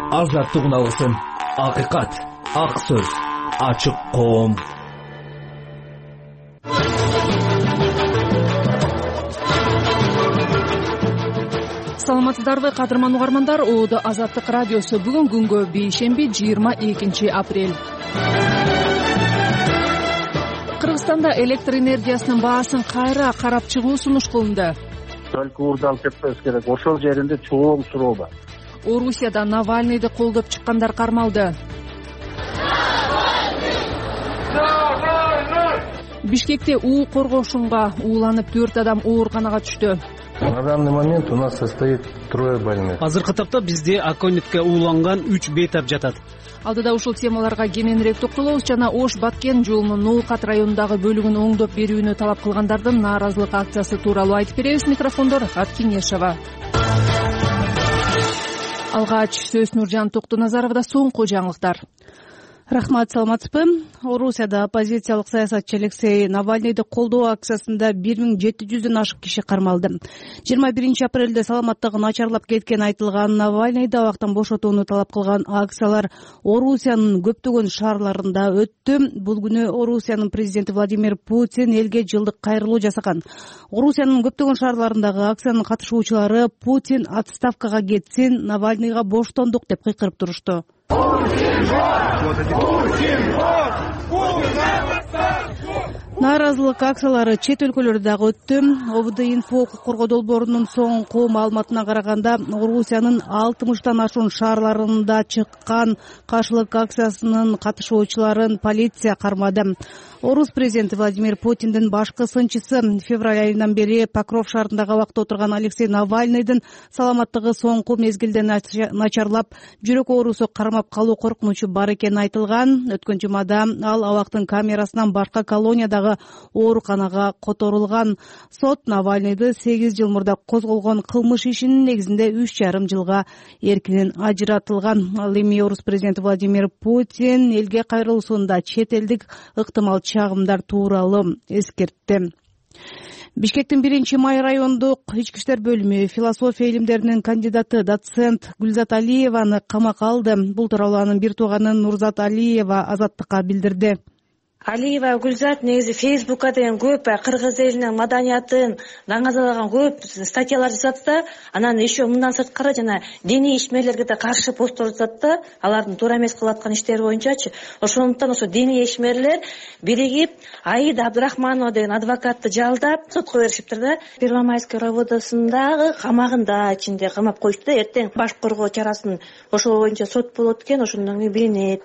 азаттык уналгысын, акыйкат, ак сөз, ачык коом. Саламатсыздарбы кадырман угармандар, ООД Азаттык радиосу бүгүн күнгө бейшемби 22 апрель. Кыргызстанда электр энергиясынын баасын кайра карап чыгуу сунуш кылынды. Только урдалып кетпеш керек. Ошол жеринде чоң суроо бар. Орусияда Навальныйды колдоп чыккандар кармалды. Бишкекте уу коргошунга ууланып 4 адам ооруканага түштү. На данный момент у нас состоит 3 больных. Азыркы тапта бизде аконитке ууланган 3 бейтап жатат. Алдыда ушул темаларга кененирээк токтолобуз жана Ош-Баткен жолунун Ноокат районундагы бөлүгүн оңдоп берүүнү талап кылгандардын нааразылык акциясы тууралуу айтып беребиз. Микрофондор Аткинешова. Алгач сөз Нуржан Токтоназаровда. Соңку жаңылыктар. Рахмат, саламатсызбы? Орусияда оппозициялык саясатчы Алексей Навальныйды колдоо акциясында 1700дөн ашык киши кармалды. 21 апрелде саламаттыгы начарлап кеткен айтылган Навальныйды абактан бошотууну талап кылган акциялар Орусиянын көптөгөн шаарларында өттү. Бул күнү Орусиянын президенти Владимир Путин элге жылдык кайрылуу жасаган. Орусиянын көптөгөн шаарларындагы акциянын катышуучулары Путин отставкага кетсин, Навальныйга боштондук деп кыйкырып турушту. Нааразылык акциялары чет өлкөлөрдө дагы өттү. ОВД-инфо укук коргоо долбоорунун соңку маалыматына караганда, Орусиянын 60тан ашуун шаарларында чыккан каршылык акциясынын катышуучуларын полиция кармады. Орус президенти Владимир Путиндин башкы сынчысы февраль айынан бери Покров шаарындагы абакта отурган Алексей Навальныйдын саламаттыгы соңку мезгилде начарлап, жүрөк оорусу кармап калуу коркунучу бар экени айтылган. Өткөн жумада ал абактын камерасынан башка колониядагы ооруканага которулган. Сот Навальныйды 8 жыл мурда козголгон кылмыш ишинин негизинде 3,5 жылга эркинен ажыратылган. Ал эми Орус президенти Владимир Путин элге кайрылуусунда чет элдик ыктымал чагымдар тууралуу эскертти. Бишкектин 1-Май райондук ички иштер бөлүмү философия илимдеринин кандидаты доцент Гүлзат Алиеваны камакка алды. Бул тууралуу анын бир тууганы Нурзат Алиева Азаттыкка билдирди. Алиева Гүлзат негизи Фейсбукка деген көп кыргыз элинин маданиятын даңазалаган көп статьялар жазат да, анан еще мындан сырткары жана диний ишмерлерге да каршы посттор жазат да, алардын туура эмес кылып аткан иштери боюнчачы. Ошондуктан ошо диний ишмерлер биригип Аида Абдрахманова деген адвокатты жалдап сотко беришиптир да. Первомайский районундагы камагында ичинде камап коюшту да. Эртең баш коргоо чарасын ошол боюнча сот болот экен, ошондон билинет.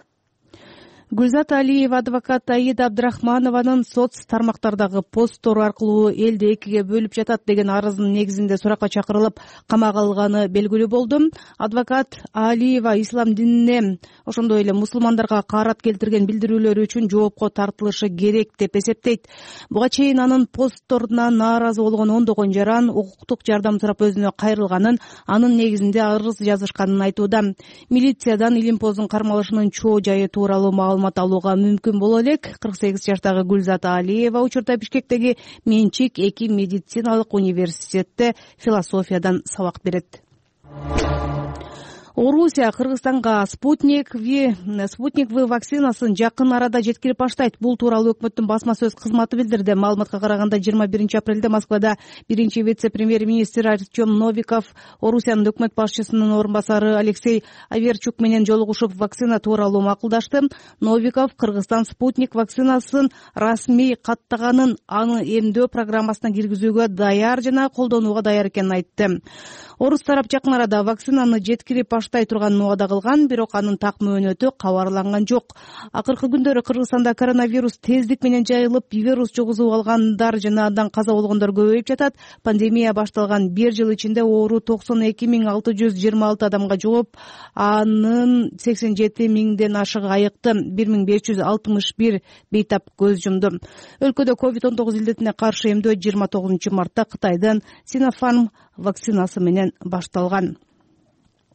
Гүлзат Алиева адвокат Аида Абдрахманованын соц тармактардагы посттору аркылуу элди экиге бөлүп жатат деген арыздын негизинде суракка чакырылып камакка алынганы белгилүү болду. Адвокат Алиева ислам динине, ошондой эле мусулмандарга каарат келтирген билдирүүлөрү үчүн жоопко тартылышы керек деп эсептейт. Буга чейин анын постторуна нааразы болгон ондогон жаран укуктук жардам сурап өзүнө кайрылганын, анын негизинде арыз жазышканын айтууда. Милициядан Илимпоздун кармалышынын чоо жайы тууралуу маалымат алууга мүмкүн боло элек. 48 жаштагы Гүлзат Алиева учурда Бишкектеги Менчик 2 медициналык университетте философиядан сабак берет. Орусия Кыргызстанга Спутник V вакцинасын жакын арада жеткирип баштайт. Бул тууралуу өкмөттүн басма сөз кызматы билдирди. Маалыматка караганда 21 апрелде Москвада биринчи вице-премьер-министр Артем Новиков Орусиянын өкмөт башчысынын орун басары Алексей Аверчук менен жолугушуп вакцина тууралуу макулдашты. Новиков Кыргызстан Спутник вакцинасын расмий каттаганын, аны эмдөө программасына киргизүүгө даяр жана колдонууга даяр экенин айтты. Орус тарап жакын арада вакцинаны жеткирип баштай турганын убада кылган, бирок анын так мөөнөтү кабарланган жок. Акыркы күндөрү Кыргызстанда коронавирус тездик менен жайылып, вирус жугузуп алгандар жана андан каза болгондор көбөйүп жатат. Пандемия башталган 1 жыл ичинде оору 92.626 адамга жугуп, анын 87.000ден ашыгы айыкты. 1561 бейтап көз жумду. Өлкөдө COVID-19 илдетине каршы эмдөө 29 мартта Кытайдын Sinopharm вакцинасы менен башталган.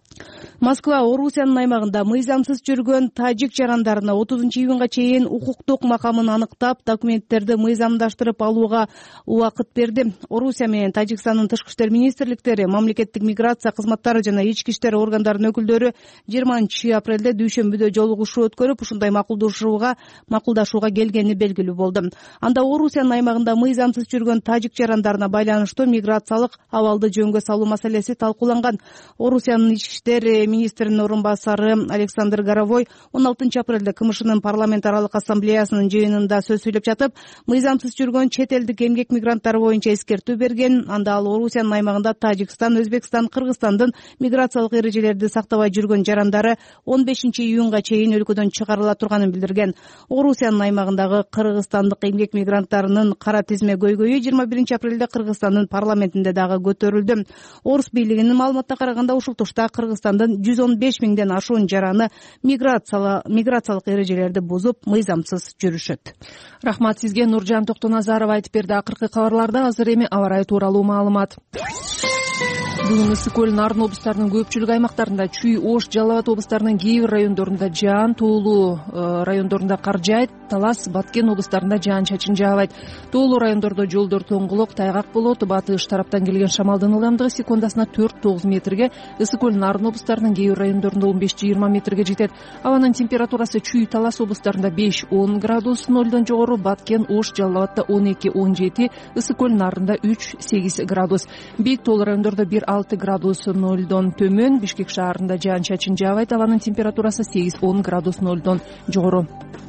Москва Орусиянын аймагында мыйзамсыз жүргөн тажик жарандарына 30-июнга чейин укуктук макамын аныктап, документтерди мыйзамдаштырып алууга убакыт берди. Орусия менен Тажикстандын тышкы иштер министрликтери, мамлекеттик миграция кызматтары жана ички иштер органдарынын өкүлдөрү 20 апрелде дүйшөмбүдө жолугушуу өткөрүп, ушундай макулдашууга келгени белгилүү болду. Анда Орусиянын аймагында мыйзамсыз жүргөн тажик жарандарына байланыштуу миграциялык абалды жөнгө салуу маселеси талкууланган. Орусиянын ички иштер министринин орун басары Александр Горовой 16 апрелде КМШнын парламент аралык ассамблеясынын жыйынында сөз сүйлөп жатып, мыйзамсыз жүргөн чет элдик эмгек мигранттары боюнча эскертүү берген. Анда ал Орусиянын аймагында Тажикстан, Өзбекстан, Кыргызстандын миграциялык эрежелерди сактабай жүргөн жарандары 15-июнга чейин өлкөдөн чыгарыла турганын билдирген. Орусиянын аймагындагы кыргызстандык эмгек мигранттарынын кара тизме көйгөйү 21 апрелде Кыргызстандын парламентинде дагы көтөрүлдү. Орус бийлигинин маалыматына караганда, ушул тушта Кыргызстандын 115 миңден ашуун жараны миграциялык эрежелерди бузуп, мыйзамсыз жүрүшөт. Рахмат сизге, Нуржан Токтоназарова айтып берди. Акыркы кабарларда азыр эми аба ырайы тууралуу маалымат. Бүгүн Ысык көл, Нарын облустарынын көпчүлүк аймактарында, Чүй, Ош, Жалал Абад облустарынын кээ бир райондорунда жаан, Тоолуу райондорунда кар жаайт, Талас, Баткен облустарында жаан-чачын жаабайт. Тоолуу райондордо жолдор тоңгулук, тайгак болот. Батыш тараптан келген шамалдын ылдамдыгы секундасына 4-9 метрге, Ысык көл, Нарын облустарынын кээ бир райондорунда 15-20 метрге жетет. Абанын температурасы Чүй, Талас облустарында 5-10 градус нөлдөн жогору, Баткен, Ош, Жалал Абадта 12-17, Ысык көл, Нарында 3-8 градус. Бийик Тоолуу райондордо 1-6 градус нөлдөн төмөн, Бишкек шаарында жаан-чачын жаабайт. Абанын температурасы 8-10 градус нөлдөн жогору.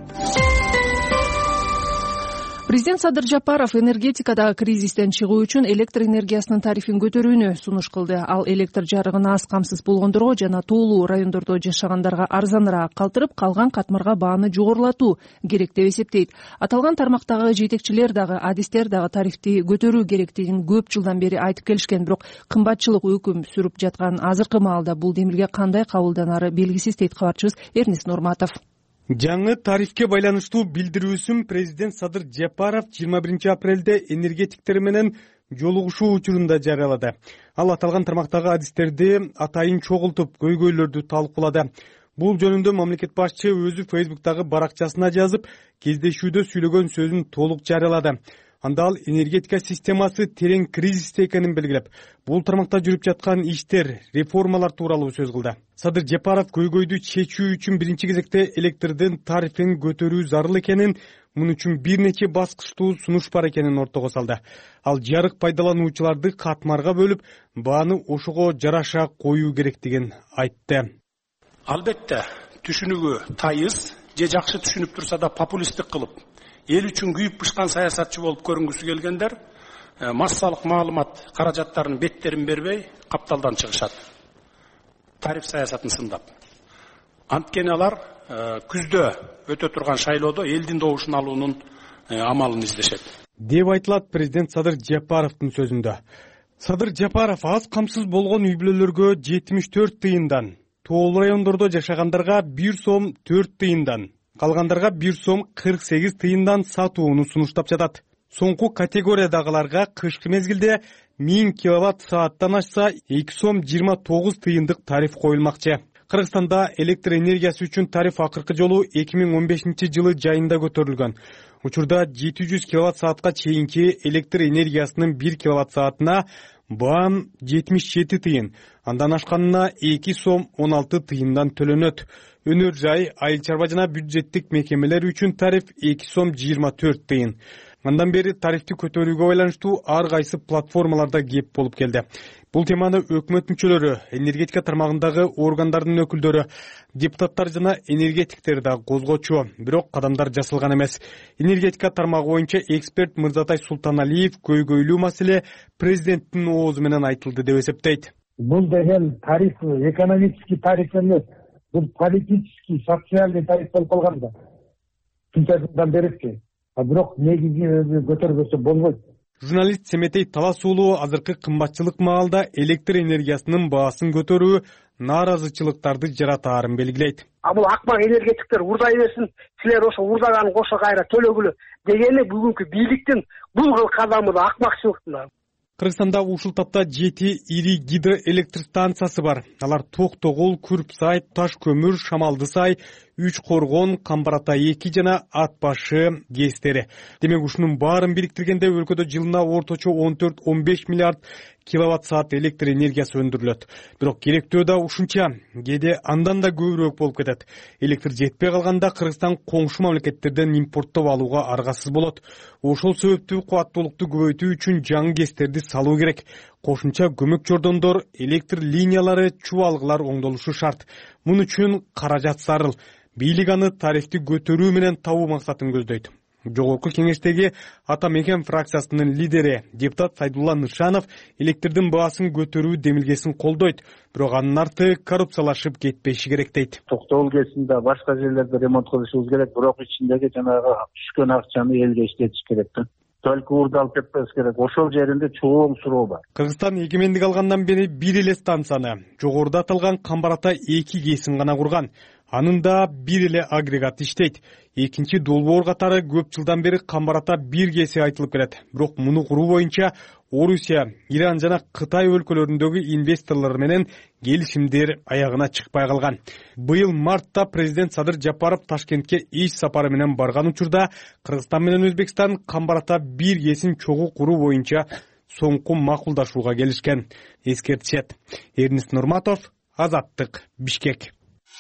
Президент Садыр Жапаров энергетикадагы кризистен чыгуу үчүн электр энергиясынын тарифин көтөрүүнү сунуш кылды. Ал электр жарыгына аз камсыз болгондорго жана тоолуу райондордо жашагандарга арзаныраак калтырып, калган катмарга бааны жогорулатуу керек деп эсептейт. Аталган тармактагы жетекчилер дагы, адистер дагы тарифти көтөрүү керектигин көп жылдан бери айтып келишкен, бирок кымбатчылык өкүм сүрүп жаткан азыркы маалда бул демилге кандай кабылданары белгисиз, дейт кабарчыбыз Эрнис Нурматов. Жаңы тарифке байланыштуу билдирүүсүн президент Садыр Жапаров 21 апрелде энергетиктер менен жолугушуу учурунда жарыялады. Ал аталган тармактагы адистерди атайын чогултуп, көйгөйлөрдү талкуулады. Бул жөнүндө мамлекет башчы өзү Фейсбуктагы баракчасына жазып, кездешүүдө сүйлөгөн сөзүн толук жарыялады. Анда ал энергетика системасы терең кризисте экенин белгилеп, бул тармакта жүрүп жаткан иштер, реформалар тууралуу сөз кылды. Садыр Жапаров көйгөйдү чечүү үчүн биринчи кезекте электрдин тарифин көтөрүү зарыл экенин, муну үчүн бир нече баскычтуу сунуш бар экенин ортого салды. Ал жарык пайдалануучуларды катмарга бөлүп, бааны ошого жараша коюу керектигин айтты. Албетте, түшүнүгү тайыз, же жакшы түшүнүп турса да популисттик кылып, эл үчүн күйүп бышкан саясатчы болуп көрүнгүсү келгендер массалык маалымат каражаттарынын беттерин бербей капталдан чыгышат. Тариф саясатын сындап. Анткени алар күздө өтө турган шайлоодо элдин добушун алуунун амалын издешет. Деп айтылат президент Садыр Жапаровдун сөзүндө. Садыр Жапаров аз камсыз болгон үй бүлөлөргө 74 тыйындан, тоолуу райондордо жашагандарга 1 сом 4 тыйындан, калгандарга 1 сом 48 тыйындан сатууну сунуштап жатат. Соңку категориядагыларга кышкы мезгилде 1000 киловатт сааттан ашса 2 сом 29 тыйындык тариф коюлмакчы. Кыргызстанда электр энергиясы үчүн тариф акыркы жолу 2015 жылы жайында көтөрүлгөн. Учурда 700 киловатт саатка чейинки электр энергиясынын 1 киловатт саатына баам 77 тыйын, андан ашканына 2 сом 16 тыйындан төлөнөт. Өнөр жай, айыл чарба жана бюджеттик мекемелер үчүн тариф 2 сом 24 тыйын. Андан бери тарифти көтөрүүгө байланыштуу ар кайсы платформаларда кеп болуп келди. Бул теманы өкмөт мүчөлөрү, энергетика тармагындагы органдардын өкүлдөрү, депутаттар жана энергетиктер да козгочу, бирок кадамдар жасалган эмес. Энергетика тармагы боюнча эксперт Мырзатай Султаналиев көйгөйлүү маселе президенттин оозу менен айтылды деп эсептейт. Бул деген тариф экономический тариф эмес, бул политический, социальный тариф болуп калган да. Шунча жылдан берипти. Бирок негизи көтөрбөсө болбойт. Журналист Семетей Талас уулу азыркы кымбатчылык маалда электр энергиясынын баасын көтөрүү нааразычылыктарды жаратаарын белгилейт. Бул акмак энергетиктер урдай берсин, силер ошо урдаганын кошо кайра төлөгүлө дегени бүгүнкү бийликтин бул кадамы да акмакчылык да. Кыргызстанда ушул тапта 7 ири гидроэлектр станциясы бар. Алар Токтогул, Күрпсай, Таш көмүр, Шамалды сай, Үч Коргон, Камбарата 2 жана Ат башы ГЭСтери. Демек ушунун баарын бириктиргенде өлкөдө жылына орточо 14-15 миллиард киловатт саат электр энергиясы өндүрүлөт. Бирок керектөө да ушунча, кээде андан да көбүрөөк болуп кетет. Электр жетпей калганда Кыргызстан коңшу мамлекеттерден импорттоп алууга аргасыз болот. Ошол себептүү кубаттуулукту көбөйтүү үчүн жаңы ГЭСтерди салуу керек. Кошумча көмөк жордондор, электр линиялары, чубалгылар оңдолушу шарт. Мун үчүн каражат зарыл. Бийлик аны тарифти көтөрүү менен табуу максатын көздөйт. Жогорку кеңештеги Ата Мекен фракциясынын лидери депутат Сайдулла Нышанов электрдин баасын көтөрүү демилгесин колдойт, бирок анын арты коррупциялашып кетпеши керек дейт. Токтогул ГЭСинде башка жерлерде ремонт кылышыбыз керек, бирок ичиндеги жанагы түшкөн акчаны элге иштетиш керек да. Только урду алып кетпес керек. Ошол жеринде чоң суроо бар. Кыргызстан эгемендик алгандан бери бир эле станцияны, жогоруда аталган Камбарата 2 ГЭСин гана курган. Анында бир эле агрегат иштейт. Экинчи долбоор катары көп жылдан бери Камбарата 1 ГЭСи айтылып келет. Бирок муну куруу боюнча Орусия, Иран жана Кытай өлкөлөрүндөгү инвесторлор менен келишимдер аягына чыкпай калган. Быйыл мартта президент Садыр Жапаров Ташкентке иш сапары менен барган учурда Кыргызстан менен Өзбекстан Камбарата 1 ГЭСин чогуу куруу боюнча соңку макулдашууга келишкен. Эскертишет. Эрнис Нурматов, Азаттык, Бишкек.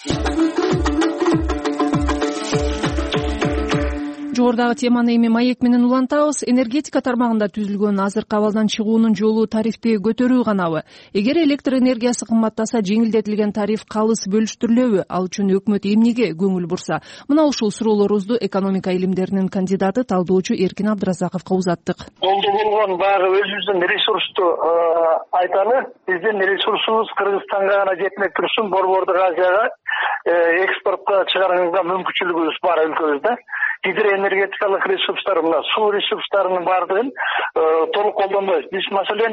Жогорудагы теманы эми маек менен улантабыз. Энергетика тармагында түзүлгөн азыркы абалдан чыгуунун жолу тарифти көтөрүү ганабы? Эгер электр энергиясы кымбаттаса, жеңилдетилген тариф калыс бөлүштүрүлөбү? Ал үчүн өкмөт эмнеге көңүл бурса? Мына ушул суроолорубузду экономика илимдеринин кандидаты, талдоочу Эркин Абдыразаковго узаттык. Колдо болгон баягы өзүбүздүн ресурсту айталы. Биздин ресурсубуз Кыргызстанга гана жетмей турсун, Борбордук Азияга экспортко чыгарганга мүмкүнчүлүгүбүз бар өлкөбүздө. Гидроэнергетикалык ресурстар, мына суу ресурстарынын баардыгын толук колдонбойбуз. Биз маселен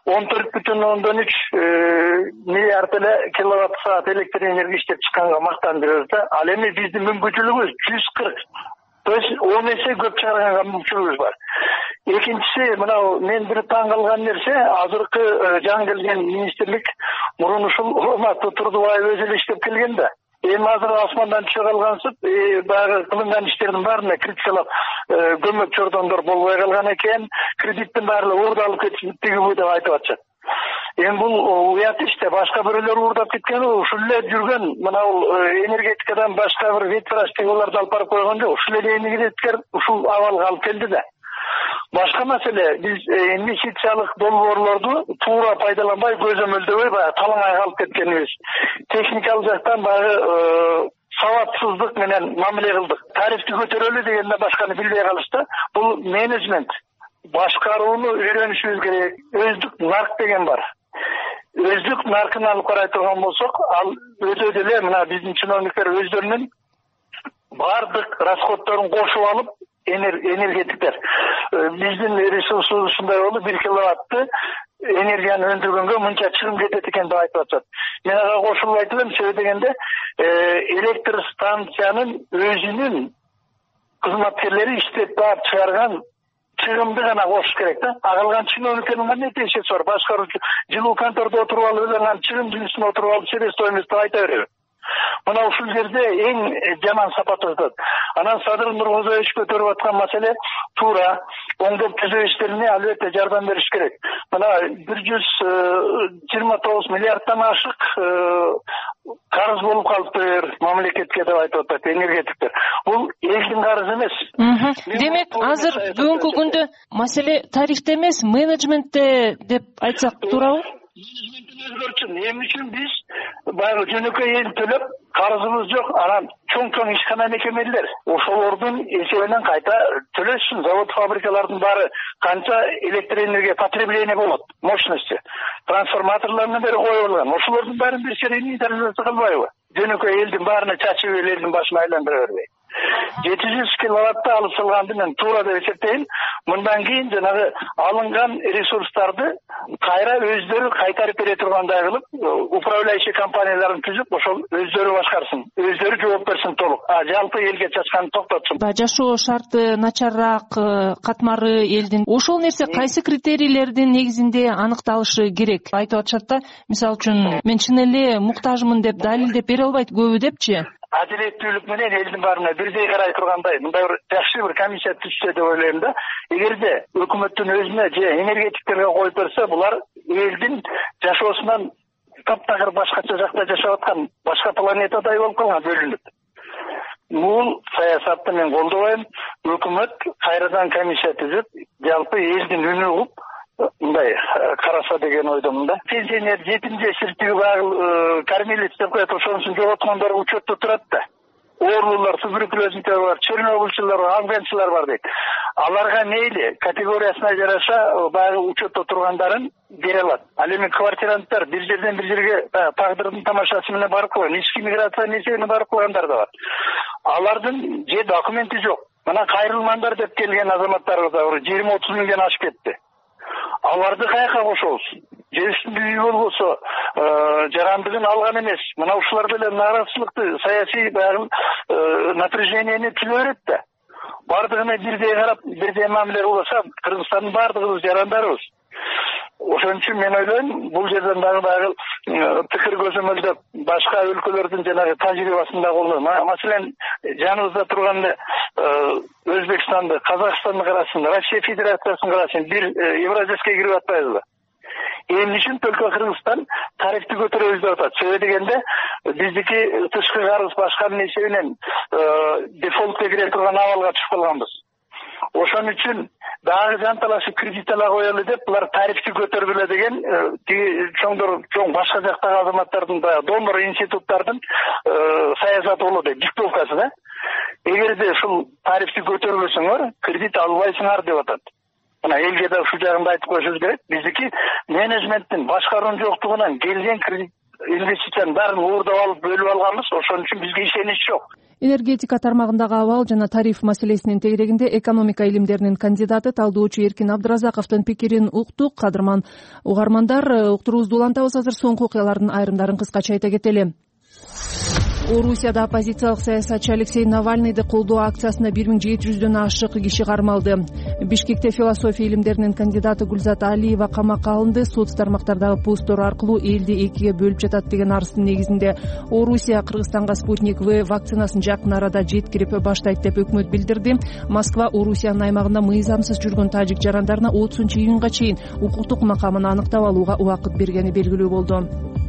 14,3 миллиард эле киловатт саат электр энергия иштеп чыкканга мактанып да. Ал эми биздин мүмкүнчүлүгүбүз 140. То есть 10 эсе көп чыгарганга мүмкүнчүлүгүбүз бар. Экинчиси, мына мен бир таң калган нерсе, азыркы жаңы келген министрлик мурун ушул урматтуу Турдубаев өзү эле иштеп келген да. Эми азыр асмандан түшө калгансып, баягы кылынган иштердин баарына критикалап, көмөк жордондор болбой калган экен, кредиттин баары уурдалып кетиптиги деп айтып атышат. Эми бул уят иште, башка бирөөлөр уурдап кеткен, ушул эле жүргөн, мына бул энергетикадан башка бир ветростегларды алып барып койгон жок. Ушул эле энергетиктер ушул абалга алып келди да. Башка маселе, биз инвестициялык долбоорлорду туура пайдаланбай, көзөмөлдөбөй, баягы талаңай калып кеткенибиз. Техникалык жактан баягы сабатсыздык менен мамиле кылдык. Тарифти көтөрөлү дегенде башканы билбей калышты. Бул менеджмент башкарууну үйрөнүшүбүз керек. Өздүк нарк деген бар. Өздүк наркын алып карай турган болсок, ал өтө деле мына биздин чиновниктер өздөрүнүн бардык расходдорун кошуп алып, энергетиктер биздин ресурсубуз ушундай болду, 1 киловатты энергияны өндүргөнгө мынча чыгым кетет экен деп айтып атышат. Мен ага кошулуп айтып элем, себеби дегенде электр станциянын өзүнүн кызматкерлери иштеп баап чыгарган чыгымды гана кошуш керек да. Калган чиновниктердин кандай тиешеси бар? Башкаруучу жылуу контордо отуруп алып, өзүнүн чыгым жүзүнө отуруп алып, себестоимость деп айта береби. Мына ушул жерде эң жаман сапат өтөт. Анан Садыр Нуркозоевич көтөрүп аткан маселе туура, оңдоп түзөө иштерине албетте жардам бериш керек. Мына 129 миллиарддан ашык карыз болуп калыптыр мамлекетке деп айтып атат энергетиктер. Бул элдин карызы эмес. Демек, азыр бүгүнкү күндө маселе тарифте эмес, менеджментте деп айтсак туурабы? Эмне үчүн биз баягы жөнөкөй эл төлөп, карызыбыз жок, анан чоң ишкана мекемелер ошолордун эсебинен кайта төлөшсүн. Завод, фабрикалардын баары канча электр энергия потребление болот, мощности, трансформаторлордун бери коюлган. Ошолордун баарын бир серийный инициализация кылбайбы? Жөнөкөй элдин баарына чачып элдин башына айландыра бербей. $700 киловатты алып салганды мен туура деп эсептейм. Мындан кийин жанагы алынган ресурстарды кайра өздөрү кайтарып бере тургандай кылып, управляющий компанияларын түзүп, ошол өздөрү башкарсын, өздөрү жооп берсин толук. Жалпы элге чачканды токтотсун. Жашоо шарты начарраак, катмары элдин. Ошол нерсе кайсы критерийлердин негизинде аныкталышы керек? Айтып атышат да, мисалы үчүн мен чын эле муктажмын деп далилдеп бере албайт көбү депчи. Адилеттүүлүк менен элдин баарына бирдей карай тургандай мындай бир жакшы бир комиссия түзсө деп ойлойм да. Эгерде өкмөттүн өзүнө же энергетиктерге коюп берсе, булар элдин жашоосунан таптакыр башкача жакта жашап аткан, башка планетадай болуп калган, бөлүнүп. Бул саясатты мен колдобойм. Өкмөт кайрадан комиссия түзүп, жалпы элдин үнү угуп мындай караса деген ойдомун да. Пенсионер, жетим жесиртиги багыл, кормилец деп коет, ошонусун жоготкондор учетто турат да. Оорулуулар, туберкулезниктер бар, чернобыльчылар бар, афганчылар бар дейт. Аларга мейли категориясына жараша багы учетто тургандарын бере алат. Ал эми квартиранттар бир жерден бир жерге тагдырдын тамашасы менен барып койгон, ички миграция несебине барып койгондар да бар. Алардын же документи жок. Мына кайрылмандар деп келген азаматтар да 20-30 миңден ашып кетти. Аларды каяка кошобуз? Же үстүндө үй болбосо, жарандыгын алган эмес. Мына ушулар деле нааразычылыкты, саясий напряжениени түзө берет да. Бардыгына бирдей карап, бирдей мамиле кылса, Кыргызстандын бардыгыбыз жарандарыбыз. Ошон үчүн мен ойлойм, бул жерден дагы пикир көзөмөлдөп, башка өлкөлөрдүн жанагы тажрыйбасын да колдоп, маселен, жаныбызда турган Өзбекстанды, Казакстанды карасын, Россия Федерациясын карасын, бир Евразияска кирип атпайбызбы? Эмне үчүн только Кыргызстан тарифти көтөрөбүз деп атат. Себеби дегенде биздики тышкы карыз башканын эсебинен дефолтко кире турган абалга түшүп калганбыз. Ошон үчүн дагы жанталашып кредит ала коелу деп булар тарифти көтөргүлө деген чоң башка жактагы азаматтардын донор институттардын саясаты болот дейт, диктовкасы да. Эгерде ушул тарифти көтөрбөсөңөр, кредит албайсыңар деп атат. Мына элге да ушул жагында айтып коюшубуз керек. Биздики менеджменттин башкаруунун жоктугунан келген кредит инвестициянын баарын уурдап алып бөлүп алганбыз. Ошон үчүн бизге ишенич жок. Энергетика тармагындагы абал жана тариф маселесинин тегерегинде экономика илимдеринин кандидаты талдоочу Эркин Абдыразаковдун пикирин уктук. Кадырман угармандар, уктуруубузду улантабыз. Азыр соңку окуялардын айрымдарын кыскача айта кетели. Орусияда оппозициялык саясатчы Алексей Навальныйды колдоо акциясына 1700дөн ашык киши кармалды. Бишкекте философия илимдеринин кандидаты Гүлзат Алиева камакка алынды. Соц тармактардагы посттор аркылуу элди экиге бөлүп жатат деген арыздын негизинде Орусия Кыргызстанга Спутник В вакцинасын жакын арада жеткирип баштайт деп өкмөт билдирди. Москва Орусиянын аймагында мыйзамсыз жүргөн тажик жарандарына 30-июнга чейин укуктук макамын аныктап алууга убакыт бергени белгилүү болду.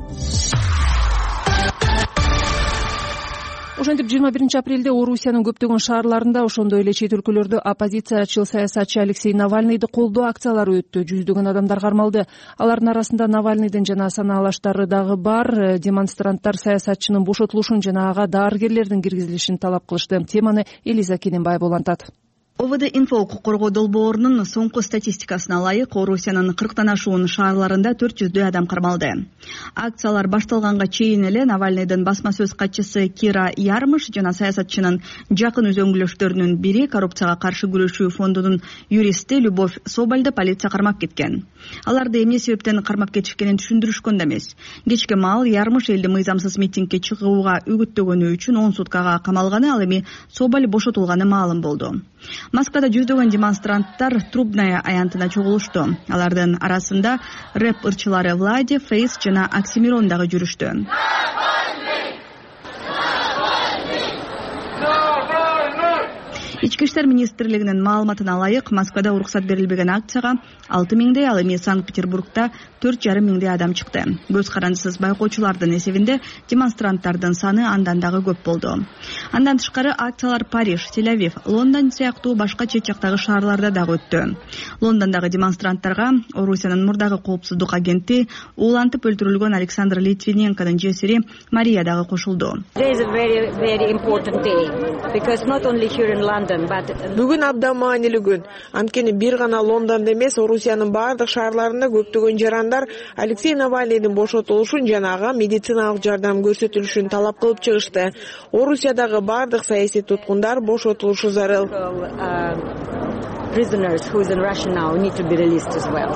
Ошентип 21-апрелде Орусиянын көптөгөн шаарларында, ошондой эле чет өлкөлөрдө оппозициячыл саясатчы Алексей Навальныйды колдоо акциялары өттү. Жүздөгөн адамдар кармалды. Алардын арасында Навальныйдын жана санаалаштары дагы бар. Демонстранттар саясатчынын бошотулушун жана ага дарыгерлердин киргизилишин талап кылышты. Теманы Элиза Кененбаева улантат. ОВД Инфо укук коргоо долбоорунун соңку статистикасына ылайык Орусиянын 40тан ашуун шаарларында 400дөй адам кармалды. Акциялар башталганга чейин эле Навальныйдын басма сөз катчысы Кира Ярмыш жана саясатчынын жакын өзөңгүлөштөрүнүн бири коррупцияга каршы күрөшүү фондунун юристи Любовь Собальды полиция кармап кеткен. Аларды эмне себептен кармап кетишкенин түшүндүрүшкөн да эмес. Кечке маал Ярмыш элди мыйзамсыз митингге чыгууга үгүттөгөнү үчүн 10 суткага камалганы, ал эми Собаль бошотулганы маалым болду. Москвада жүздөгөн демонстранттар Трубная аянтына чогулушту. Алардын арасында рэп ырчылары Влади, Фейс жана Оксимирон дагы жүрүштү. Ички иштер министрлигинин маалыматына ылайык, Москвада уруксат берилбеген акцияга 6000дей, ал эми Санкт-Петербургда 4,5 миңдей адам чыкты. Көз карандысыз байкоочулардын эсебинде демонстранттардын саны андан дагы көп болду. Андан тышкары акциялар Париж, Тель-Авив, Лондон сыяктуу башка чет жактагы шаарларда дагы өттү. Лондондагы демонстранттарга Орусиянын мурдагы коопсуздук агенти, уулантып өлтүрүлгөн Александр Литвиненконун жесири Мария дагы кошулду. Бүгүн абдан маанилүү күн. Анткени бир гана Лондондо эмес, Орусиянын бардык шаарларында көптөгөн жарандар Алексей Навальныйдын бошотулушун жана ага медициналык жардам көрсөтүлүшүн талап кылып чыгышты. Орусиядагы бардык саясий туткундар бошотулушу зарыл. Prisoners who is in Russia now need to be released as well.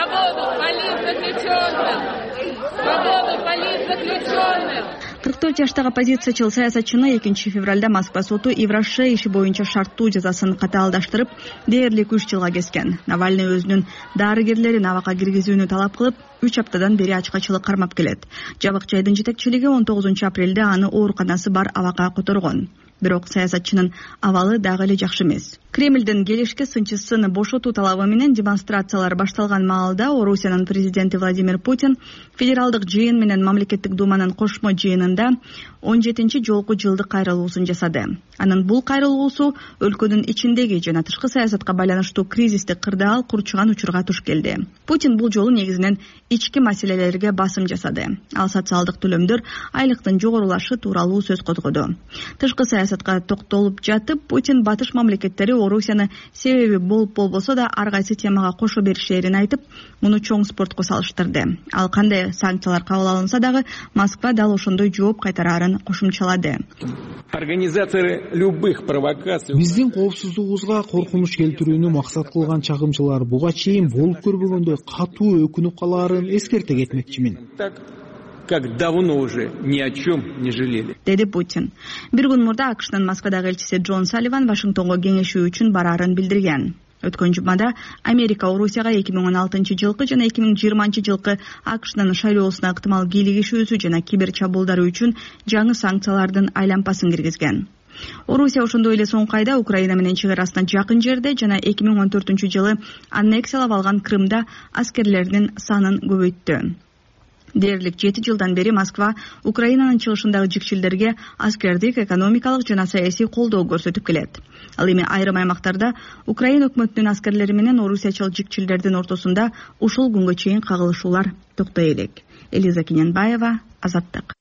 Кырк 44 жаштагы оппозициячыл саясатчыны 2 февралда Москва соту Ивраша иши боюнча шарттуу жазасын катаалдаштырып, дээрлик 3 жылга кескен. Навальный өзүнүн дарыгерлерин абакка киргизүүнү талап кылып, 3 аптадан бери ачкачылык кармап келет. Жабык жайдын жетекчилиги 19 апрелде аны ооруканасы бар абакка которгон. Бирок саясатчынын абалы дагы эле жакшы эмес. Кремлдин келишке сынчысын бошотуу талабы менен демонстрациялар башталган маалда Орусиянын президенти Владимир Путин федералдык жыйын менен мамлекеттик думанын кошмо жыйынында 17-чи жолку жылдык кайрылуусун жасады. Анын бул кайрылуусу өлкөнүн ичиндеги жана тышкы саясатка байланыштуу кризисти кырдаал курчуган учурга туш келди. Путин бул жолу негизинен ички маселелерге басым жасады. Ал социалдык төлөмдөр, айлыктын жогорулашы тууралуу сөз козгоду. Тышкы саясатка токтолуп жатып, Путин батыш мамлекеттери Орусияны себеби болбосо да ар кайсы темага кошо беришерин айтып, муну чоң спортко салыштырды. Ал кандай санкциялар кабыл алынса дагы Москва дал ошондой жооп кайтарарын кошумчалады. Биздин коопсуздугубузга коркунуч келтирүүнү максат кылган чагымчылар буга чейин болуп көрбөгөндөй катуу өкүнүп калаарын эскерте кетмекчимин. Как давно уже ни о чем не жалели. Деди Путин. Бир күн мурда АКШнын Москвадагы элчиси Джон Салливан Вашингтонго кеңешүү үчүн бараарын билдирген. Өткөн жумада Америка Орусияга 2016 жылкы жана 2020 жылкы АКШнын шайлоосуна ыктымал кийлигишүүсү жана кибер чабуулдары үчүн жаңы санкциялардын айлампасын киргизген. Орусия ошондой эле соңку айда Украина менен чек арасына жакын жерде жана 2014-жылы аннексиялап алган Крымда аскерлердин санын көбөйттү. Дээрлик 7 жылдан бери Москва Украинанын чыгышындагы жикчилдерге аскердик, экономикалык жана саясий колдоо көрсөтүп келет. Ал эми айрым аймактарда Украина өкмөтүнүн аскерлери менен орусиячыл жикчилдердин ортосунда ушул күнгө чейин кагылышуулар токтой элек. Элиза Кененбаева, Азаттык.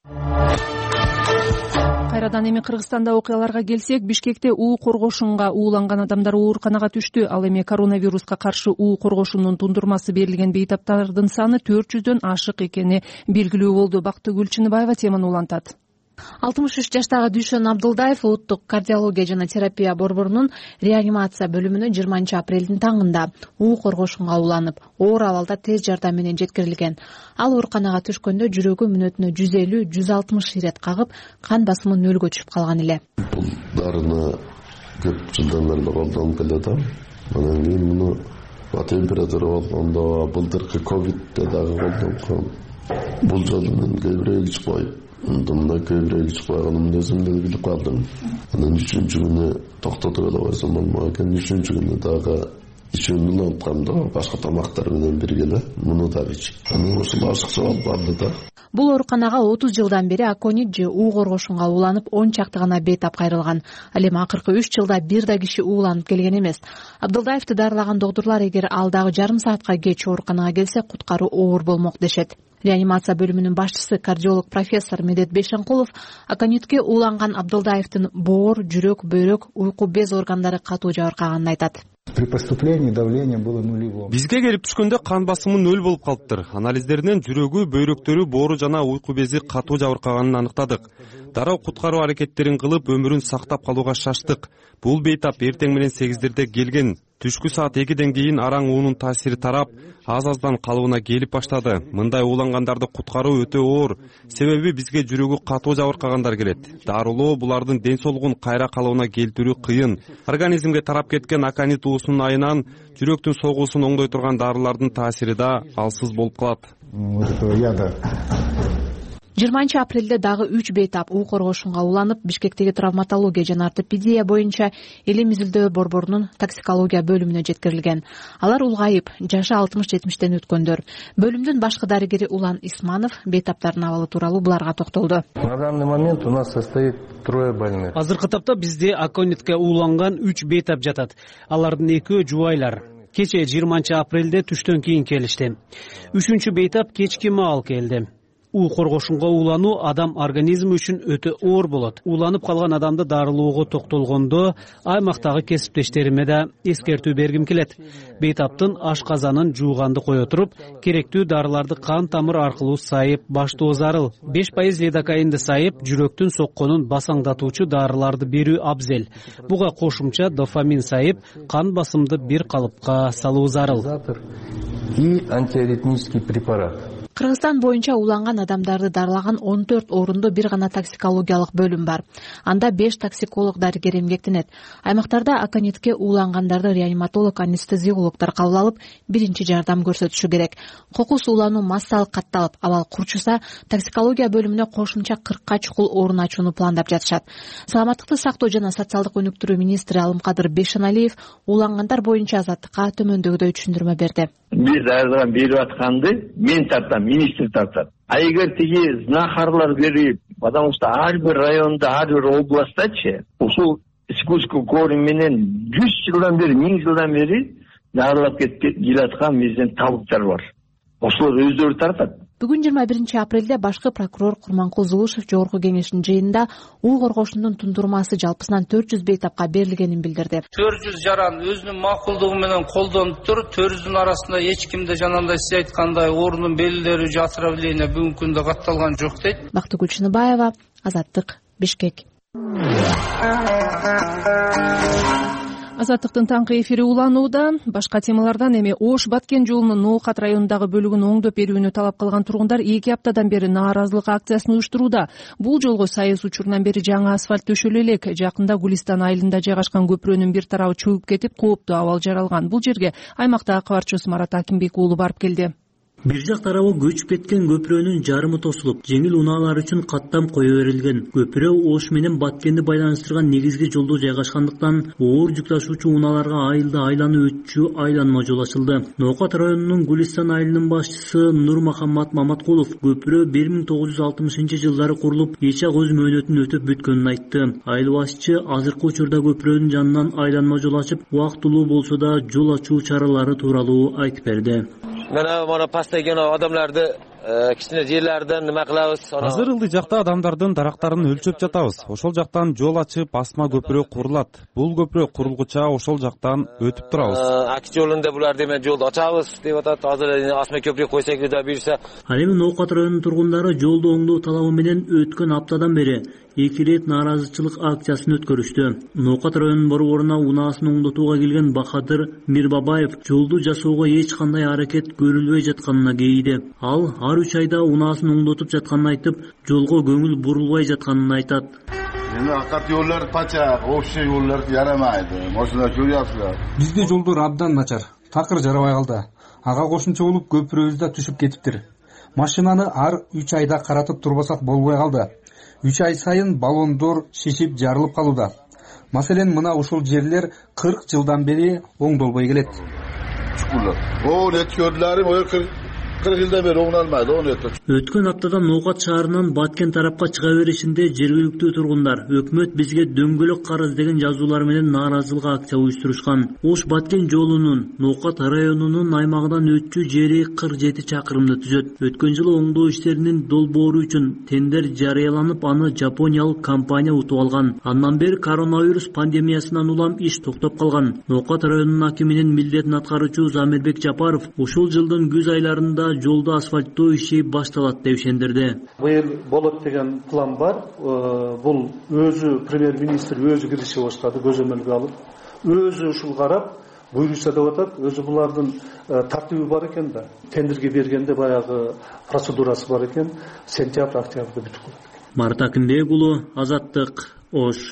Кайрадан эми Кыргызстанда окуяларга келсек, Бишкекте уу коргошунга ууланган адамдар ооруканага түштү. Ал эми коронавируска каршы уу коргошунун тундурмасы берилген бейтаптардын саны 400дөн ашык экени белгилүү болду. Бактыгүл Чыныбаева теманы улантат. 63 жаштагы Дүйшөн Абдылдаев улуттук кардиология жана терапия борборунун реанимация бөлүмүнө 20 апрелдин таңында уу коргошунга ууланып, оор абалда тез жардам менен жеткирилген. Ал ооруканага түшкөндө жүрөгү мүнөтүнө 150-160 ирет кагып, кан басымы нөлгө түшүп калган эле. Бул дарыны көп жылдан бери колдонуп келатам. Анан кийин муну температура болгондо, былтыркы ковидде дагы колдонгон. Бул жолу мен көбүрөөк ичпейм. Мында көбүрөөк ичпайганымды өзүм белгилеп калдым. Анан 3-чү күнү токтотуп эле койсом болмок экен. 3-чү күнү дагы ичүүнү улантканда башка тамактар менен бирге эле муну дагы ичип. Анан ушул ашыкча болуп калды да. Бул ооруканага 30 жылдан бери аконит же уу коргошунга ууланып 10 чакты гана бейтап кайрылган. Ал эми акыркы 3 жылда бир да киши ууланып келген эмес. Абдылдаевди дарылаган доктурлар эгер ал дагы жарым саатка кеч ооруканага келсе куткаруу оор болмок дешет. Реанимация бөлүмүнүн башчысы кардиолог профессор Медет Бейшенкулов аконитке ууланган Абдылдаевдин боор, жүрөк, бөйрөк, уйку без органдары катуу жабыркаганын айтат. При поступлении давление было нулевое. Бизге келип түшкөндө кан басымы 0 болуп калыптыр. Анализдеринен жүрөгү, бөйрөктөрү, боору жана уйку бези катуу жабыркаганын аныктадык. Дароо куткаруу аракеттерин кылып, өмүрүн сактап калууга шаштык. Бул бейтап эртең менен 8-дерде келген. Түшкү саат 2ден кийин араң уунун таасири тарап, аз-аздан калыбына келип баштады. Мындай уулангандарды куткаруу өтө оор. Себеби бизге жүрөгү катуу жабыркагандар келет. Дарылоо булардын ден соолугун кайра калыбына келтирүү кыйын. Организмге тарап кеткен аконит уусунун айынан жүрөктүн согуусун оңдой турган дарылардын таасири да алсыз болуп калат. 20 апрелде дагы 3 бейтап уу коргошунга ууланып, Бишкектеги травматология жана ортопедия боюнча Элим изилдөө борборунун токсикология бөлүмүнө жеткирилген. Алар улгайып, жашы 60-70ден өткөндөр. Бөлүмдүн башкы дарыгери Улан Исманов бейтаптардын абалы тууралуу буларга токтолду. На данный момент у нас состоит 3 больных. Азыркы тапта бизде аконитке ууланган 3 бейтап жатат. Алардын 2 жубайлар. Кече 20 апрелде түштөн кийин келишти. 3-бейтап кечки маал келди. коргошунга уулануу адам организми үчүн өтө оор болот. Ууланып калган адамды дарылоого токтолгондо аймактагы кесиптештериме да эскертүү бергим келет. Бейтаптын ашказанын жууганды кое туруп, керектүү дарыларды кан тамыр аркылуу сайып баштоо зарыл. 5% лидокаинди сайып, жүрөктүн сокконун басаңдатуучу дарыларды берүү абзел. Буга кошумча дофамин сайып, кан басымды бир калыпка салуу зарыл. И антиаритмический препарат. Кыргызстан боюнча ууланган адамдарды дарылаган 14 орунду бир гана токсикологиялык бөлүм бар. Анда 5 токсиколог дарыгер эмгектенет. Аймактарда аконитке уулангандарды реаниматолог, анестезиологдор кабыл алып, биринчи жардам көрсөтүшү керек. Кокус уулануу массалык катталып, абал курчуса, токсикология бөлүмүнө кошумча 40 чукул орун ачууну пландап жатышат. Саламаттыкты сактоо жана социалдык өнүктүрүү министри Алымкадыр Бейшеналиев уулангандар боюнча Азаттыкка төмөндөгүдөй түшүндүрмө берди. Биз ардыган берип атканды мен тартам, министр тартат. А эгер тиги знахарлар берип, потому что ар бир районда, ар бир областачы ушул искусство корм менен 100 жылдан бери, 1000 жылдан бери дарылап келаткан биздин табыттар бар. Ошолор өздөрү тартат. Бүгүн 21 апрелде башкы прокурор Курманкул Зулушев жогорку кеңештин жыйынында уу коргошундун тундурмасы жалпысынан 400 бейтапка берилгенин билдирди. 400 жаран өзүнүн макулдугу менен колдонуп тур, 400-дун арасында эч кимде жанагындай сиз айткандай орунун белгилери же отравление бүгүнкү күндө катталган жок дейт. Бактыгүл Чыныбаева, Азаттык, Бишкек. Азаттыктын таңкы эфири уланууда. Башка темалардан эми Ош Баткен жолунун Ноокат районундагы бөлүгүн оңдоп берүүнү талап кылган тургундар 2 аптадан бери нааразылык акциясын уюштурууда. Бул жолго сайыс учурунан бери жаңы асфальт төшөлө элек. Жакында Гулистан айылында жайгашкан көпүрөнүн бир тарабы чөгүп кетип, кооптуу абал жаралган. Бул жерге аймактагы кабарчыбыз Марат Акимбек уулу барып келди. Бир жак тарабы көчүп кеткен көпүрөнүн жарымы тосулуп, жеңил унаалар үчүн каттам кое берилген. Көпүрө Ош менен Баткенди байланыштырган негизги жолдо жайгашкандыктан оор жүк ташуучу унааларга айылда айланып өтчү айланма жол ачылды. Ноокат районунун Гулистан айылынын башчысы Нурмахаммат Маматкулов көпүрө 1960-жылдары курулуп, эч ак өз мөөнөтүн өтөп бүткөнүн айтты. Айыл башчы азыркы учурда көпүрөнүн жанынан айланма жол ачып, убактылуу болсо да жол ачуу чаралары тууралуу айтып берди. Mana pastdagi odamlarni кичине жерлерден неме кылабыз. Азыр ылдый жакта адамдардын дарактарын өлчөп жатабыз. Ошол жактан жол ачып, асма көпүрө курулат. Бул көпүрө курулгуча ошол жактан өтүп турабыз. Акч жолунда булар деме жолду ачабыз деп атат. Азыр асма көпүрө койсок да бирсе. Ал эми Ноокат районунун тургундары жолду оңдоо талабы менен өткөн аптадан бери 2 рет нааразычылык акциясын өткөрүштү. Ноокат районунун борборуна унаасын оңдотууга келген Бахадыр Мирбабаев жолду жасоого эч кандай аракет көрүлбөй жатканына кейиди. Ал ар 3 айда унаасын оңдотуп жатканын айтып, жолго көңүл бурулбай жатканын айтат. Эми акат жолдор пачак, общий жолдор ярамайды. Ошондо көрүясыздар. Бизде жолдор абдан начар. Такыр жарабай калды. Ага кошумча болуп көпүрөбүз да түшүп кетиптир. Машинаны ар 3 айда каратып турбасак болбой калды. 3 ай сайын баллондор шишип жарылып калууда. Маселен, мына ушул жерлер 40 жылдан бери оңдолбой келет. О, неткөрлөрүм ой 40 жылдан бери оңдолмайды, оны өтөт. Өткөн аптада Ноокат шаарынан Баткен тарапка чыга беришинде жергиликтүү тургундар өкмөт бизге дөңгөлөк карыз деген жазуулар менен нааразылык акция уюштурушкан. Ош Баткен жолунун Ноокат районунун аймагынан өтчү жери 47 чакырымды түзөт. Өткөн жылы оңдоо иштеринин долбоору үчүн тендер жарыяланып, аны жапониялык компания утуп алган. Андан бери коронавирус пандемиясынан улам иш токтоп калган. Ноокат районунун акиминин милдетин аткаруучу Замирбек Жапаров ушул жылдын күз айларында жолду асфальттоо иши башталат деп ишендирди. Быйыл болот деген план бар. Бул өзү премьер-министр өзү киришип баштады, көзөмөлгө алып, өзү ушул карап буйруса деп атат. Өзү булардын тартиби бар экен да. Тендерге бергенде баягы процедурасы бар экен. Сентябрь, октябрда бүтүп калат. Марат Акимбек уулу, Азаттык, Ош.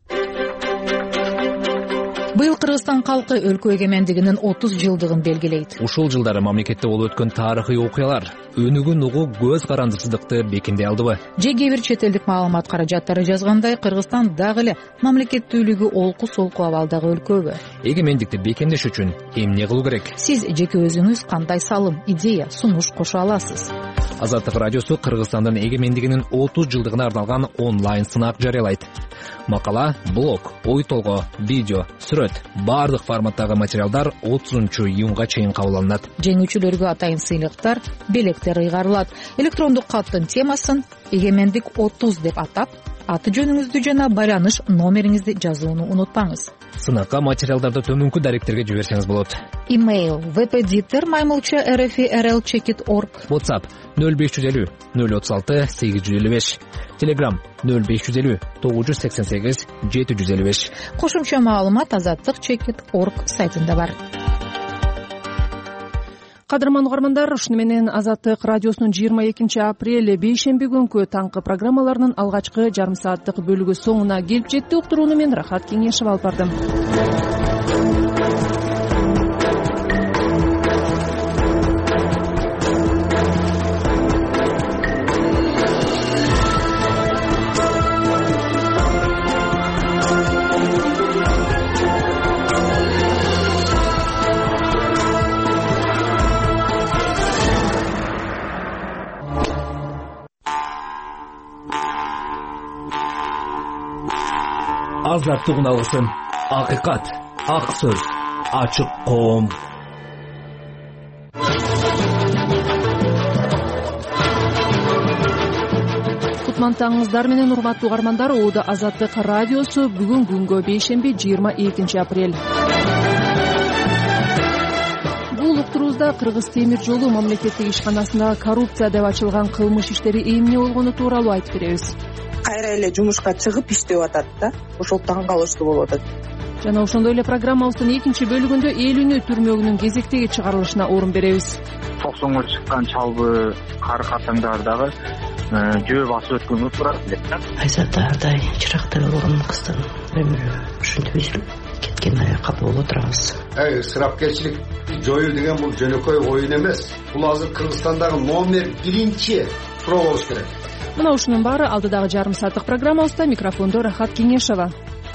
Быйыл Кыргызстан калкы өлкө эгемендигинин 30 жылдыгын белгилейт. Ушул жылдары мамлекетте болуп өткөн тарыхый окуялар өнүгүн угуу көз карандысыздыкты бекиндей алдыбы? Же кээ бир чет элдик маалымат каражаттары жазгандай, Кыргызстан дагы эле мамлекеттүүлүгү олку-солку абалдагы өлкөбү? Эгемендикти бекемдеш үчүн эмне кылуу керек? Сиз жеке өзүңүз кандай салым, идея, сунуш кошо аласыз? Азаттык радиосу Кыргызстандын эгемендигинин 30 жылдыгына арналган онлайн сынак жарыялайт. Макала, блог, ой толгоо, видео, сүрөт өтүлөт. Бардык форматтагы материалдар 30-июнга чейин кабыл алынат. Жеңүүчүлөргө атайын сыйлыктар, белектер ыйгарылат. Электрондук каттын темасын Эгемендик 30 деп атап, аты жөнүңүздү жана байланыш номериңизди жазууну унутпаңыз. Сынакка материалдарды төмөнкү даректерге жиберсеңиз болот. Email vpeditor@rl-checkit.org. WhatsApp 0550 036 855. Telegram 0550 988 755. Кошумча маалымат azatlyk.checkit.org сайтында бар. Кадырман угармандар, ушуну менен Азаттык радиосунун 22 апрель бейшемби күнкү таңкы программаларынын алгачкы жарым сааттык бөлүгү соңуна келип жетти. Уктурууну мен Рахат Кеңешева алып бардым. Азаттык алсын, акыйкат, ак сөз, ачык коом. Кутмантаңыздар менен урматтуу угармандар, Оодо Азаттык радиосу бүгүн күнгө бейшемби 22 апрель. Бул уктуруубузда Кыргыз темир жолу мамлекеттик ишканасында коррупция деп ачылган кылмыш иштери эмне болгону тууралуу айтып беребиз. Кайра эле жумушка чыгып иштеп атат да, ошол таң калыштуу болуп атат. Жана ошондой эле программабыздын экинчи бөлүгүндө элүүнү түрмөгүнүн кезектеги чыгарылышына орун беребиз. Токсоңго чыккан чалбы кар катаңдар дагы жөө басып өткөнгө турат элек да. Айзатардай чырактар болгон кыздын өмүрү ушинтип үзүлүп кеткен капа болуп отурабыз. Ысырапкерчилик жоюу деген бул жөнөкөй оюн эмес. Бул азыр Кыргызстандагы номер 1 суроо болуш керек. Мына ушунун баары алдыдагы жарым сааттык программабызда. Микрофондо Рахат Кеңешева.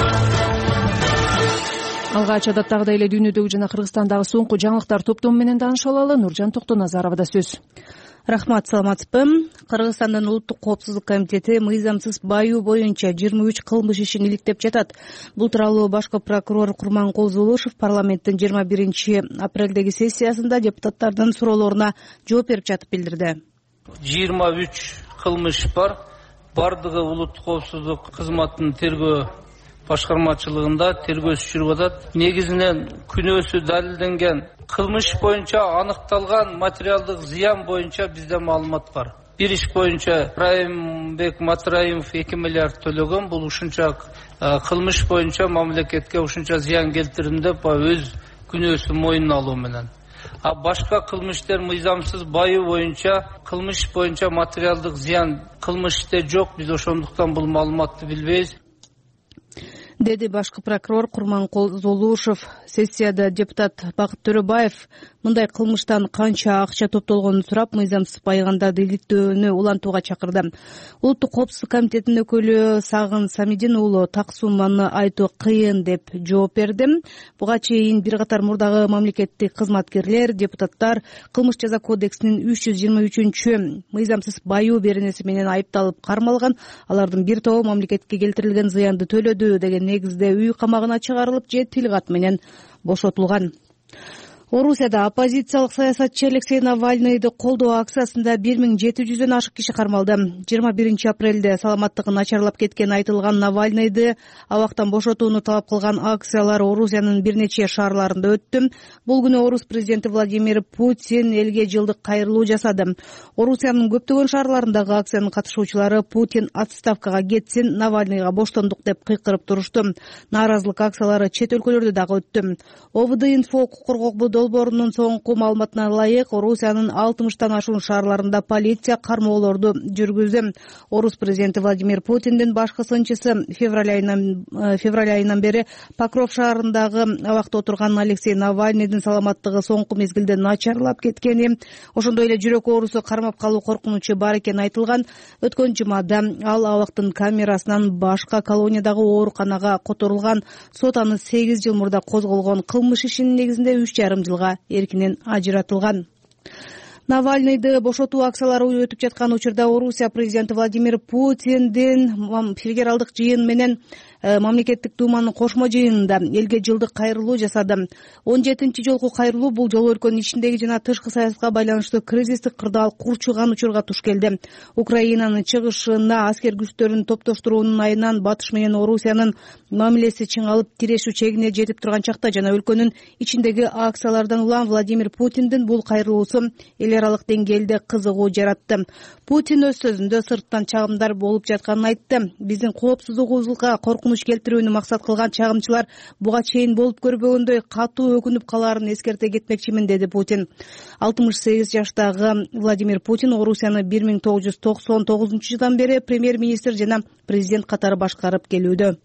Алгач адаттагыдай эле дүйнөдөгү жана Кыргызстандагы соңку жаңылыктар топтому менен тааныша алалы. Нуржан Токтоназаровда сөз. Рахмат, саламатсызбы? Кыргызстандын улуттук коопсуздук комитети мыйзамсыз баюу боюнча 23 кылмыш ишин иликтеп жатат. Бул тууралуу башкы прокурор Курманкул Зулушев парламенттин 21 апрелдеги сессиясында депутаттардын суроолоруна жооп берип жатып билдирди. 23 кылмыш бар. Бардыгы улуттук коопсуздук кызматынын тергөө башкармачылыгында тергөө жүрүп атат. Негизинен күнөөсү далилденген кылмыш боюнча аныкталган материалдык зыян боюнча бизде маалымат бар. Бир иш боюнча Райымбек Матраимов 2 миллиард төлөгөн. Бул ушунча кылмыш боюнча мамлекетке ушунча зыян келтирдим деп өз күнөөсүн мойнуна алуу менен. А башка кылмыштар мыйзамсыз баюу боюнча кылмыш боюнча материалдык зыян кылмышта жок. Биз ошондуктан бул маалыматты билбейбиз, деди башкы прокурор Курманкул Зулушев. Сессияда депутат Бакыт Төрөбаев мындай кылмыштан канча акча топтолгонун сурап, мыйзамсыз байыганда иликтөөнү улантууга чакырды. Улуттук коопсуздук комитетинин өкүлү Сагын Самидин уулу так сумманы айтуу кыйын деп жооп берди. Буга чейин бир катар мурдагы мамлекеттик кызматкерлер, депутаттар кылмыш жаза кодексинин 323 мыйзамсыз баюу беренеси менен айыпталып кармалган. Алардын бир тобу мамлекетке келтирилген зыянды төлөдү деген негизде үй камагына чыгарылып же тил кат менен бошотулган. Орусияда оппозициялык саясатчы Алексей Навальныйды колдоо акциясында 1700дөн ашык киши кармалды. 21 апрелде саламаттыгы начарлап кеткен айтылган Навальныйды абактан бошотууну талап кылган акциялар Орусиянын бир нече шаарларында өттү. Бул күнү орус президенти Владимир Путин элге жылдык кайрылуу жасады. Орусиянын көптөгөн шаарларындагы акциянын катышуучулары Путин отставкага кетсин, Навальныйга боштондук деп кыйкырып турушту. Нааразылык акциялары чет өлкөлөрдө дагы өттү. ОВД-инфо укук коргоо долбоорунун соңку маалыматына ылайык, Орусиянын 60тан ашуун шаарларында полиция кармоолорду жүргүздү. Орус президенти Владимир Путиндин башкы сынчысы февраль айынан бери Покров шаарындагы абакта отурган Алексей Навальныйдын саламаттыгы соңку мезгилде начарлап кеткени, ошондой эле жүрөк оорусу кармап калуу коркунучу бар экени айтылган. Өткөн жумада ал абактын камерасынан башка колониядагы ооруканага которулган. Сот аны 8 жыл мурда козголгон кылмыш ишинин негизинде 3,5 жылга эркинен ажыратылган. Навальныйды бошотуу акциялары өтүп жаткан учурда Орусия президенти Владимир Путиндин федералдык жыйын менен мамлекеттик дууманын кошмо жыйынында элге жылдык кайрылуу жасады. 17-нчи жолку кайрылуу бул жолу өлкөнүн ичиндеги жана тышкы саясатка байланыштуу кризистик кырдаал курчуган учурга туш келди. Украинанын чыгышына аскер күчтөрүн топтоштуруунун айынан батыш менен Орусиянын мамилеси чыңалып тирешүү чегине жетип турган чакта жана өлкөнүн ичиндеги акциялардан улам Владимир Путиндин бул кайрылуусу эл аралык деңгээлде кызыгуу жаратты. Путин өз сөзүндө сырттан чагымдар болуп жатканын айтты. Биздин коопсуздугубузга коркунуч келтирүүнү максат кылган чагымчылар буга чейин болуп көрбөгөндөй катуу өкүнүп калаарын эскерте кетмекчимин, деди Путин. 68 жаштагы Владимир Путин Орусияны 1999-жылдан бери премьер-министр жана президент катары башкарып келүүдө.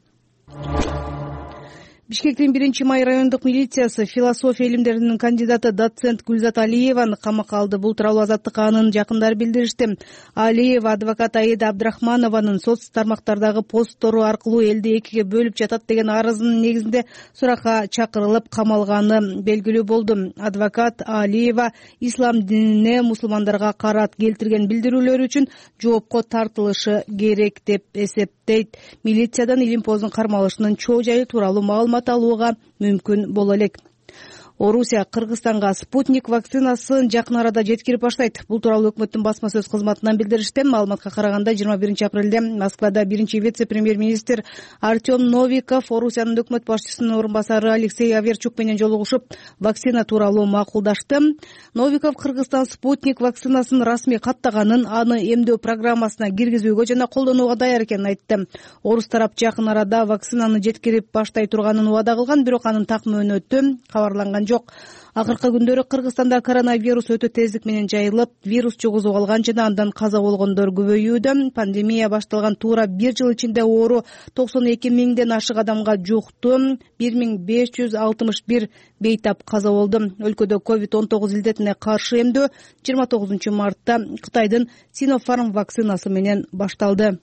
Бишкектин 1-май райондук милициясы философия илимдеринин кандидаты доцент Гүлзат Алиеваны камакка алды. Бул тууралуу Азаттыкка анын жакындары билдиришти. Алиева адвокат Аида Абдрахманованын соц тармактардагы посттору аркылуу элди экиге бөлүп жатат деген арызынын негизинде суракка чакырылып камалганы белгилүү болду. Адвокат Алиева ислам динине мусулмандарга карат келтирген билдирүүлөр үчүн жоопко тартылышы керек деп эсептейт. Милициядан илимпоздун кармалышынын чоо жайы тууралуу маалымат алууга мүмкүн боло элек. Орусия Кыргызстанга спутник вакцинасын жакын арада жеткирип баштайт. Бул тууралуу өкмөттүн басма сөз кызматынан билдиришти. Маалыматка караганда 21-апрелде Москвада биринчи вице-премьер-министр Артем Новиков Орусиянын өкмөт башчысынын орун басары Алексей Аверчук менен жолугушуп, вакцина тууралуу макулдашты. Новиков Кыргызстан спутник вакцинасын расмий каттаганын, аны эмдөө программасына киргизүүгө жана колдонууга даяр экенин айтты. Орус тарап жакын арада вакцинаны жеткирип баштай турганын убада кылган, бирок анын так мөөнөтү кабарланган жок. Акыркы күндөрү Кыргызстанда коронавирус өтө тездик менен жайылып, вирус жугузуп алган жана андан каза болгондор көбөйүүдө. Пандемия башталган туура 1 жыл ичинде оору 92 миңден ашык адамга жукту, 1561 бейтап каза болду. Өлкөдө COVID-19 илдетине каршы эмдөө 29 мартта Кытайдын Sinopharm вакцинасы менен башталды.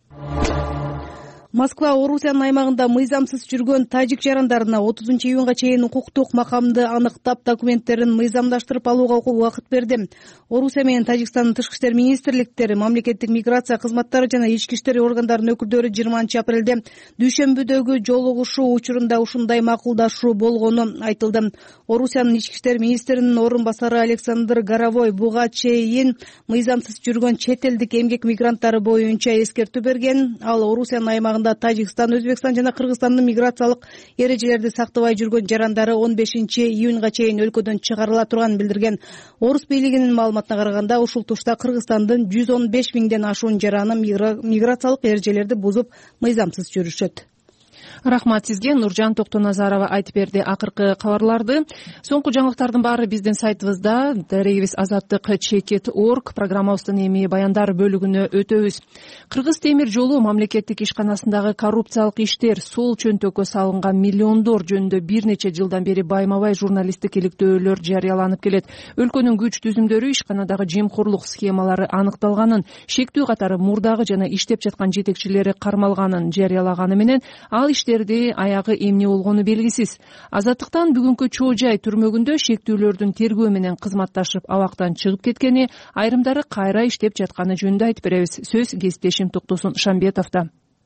Москва Орусиянын аймагында мыйзамсыз жүргөн тажик жарандарына 30-июнга чейин укуктук макамды аныктап, документтерин мыйзамдаштырып алууга убакыт берди. Орусия менен Тажикстандын тышкы иштер министрликтери, мамлекеттик миграция кызматтары жана ички иштер органдарынын өкүлдөрү 20-апрелде дүйшөмбүдөгү жолугушуу учурунда ушундай макулдашуу болгону айтылды. Орусиянын ички иштер министринин орун басары Александр Горовой буга чейин мыйзамсыз жүргөн чет элдик эмгек мигранттары боюнча эскертүү берген. Ал Орусиянын аймагында Тажикстан, Өзбекстан жана Кыргызстандын миграциялык эрежелерди сактабай жүргөн жарандары 15-июнга чейин өлкөдөн чыгарыла турганын билдирген. Орус бийлигинин маалыматына караганда, ушул тушта Кыргызстандын 115 миңден ашуун жараны миграциялык эрежелерди бузуп мыйзамсыз жүрүшөт. Рахмат сизге. Нуржан Токтоназарова айтып берди акыркы кабарларды. Соңку жаңылыктардын баары биздин сайтыбызда. Дарегибиз azattik.org программабыздын эми баяндар бөлүгүнө өтөбүз. Кыргыз темир жолу мамлекеттик ишканасындагы коррупциялык иштер, сол чөнтөккө салынган миллиондор жөнүндө бир нече жылдан бери байма-бай журналисттик иликтөөлөр жарыяланып келет. Өлкөнүн күч түзүмдөрү ишканадагы жемкорлук схемалары аныкталганын, шектүү катары мурдагы жана иштеп жаткан жетекчилери кармалганын жарыялаганы менен ал иштерди аягы эмне болгону белгисиз. Азаттыктан бүгүнкү чоо жай түрмөгүндө шектүүлөрдүн тергөө менен кызматташып абактан чыгып кеткени, айрымдары кайра иштеп жатканы жөнүндө айтып беребиз. Сөз кесиптешим Токтосун Шамбетовдо.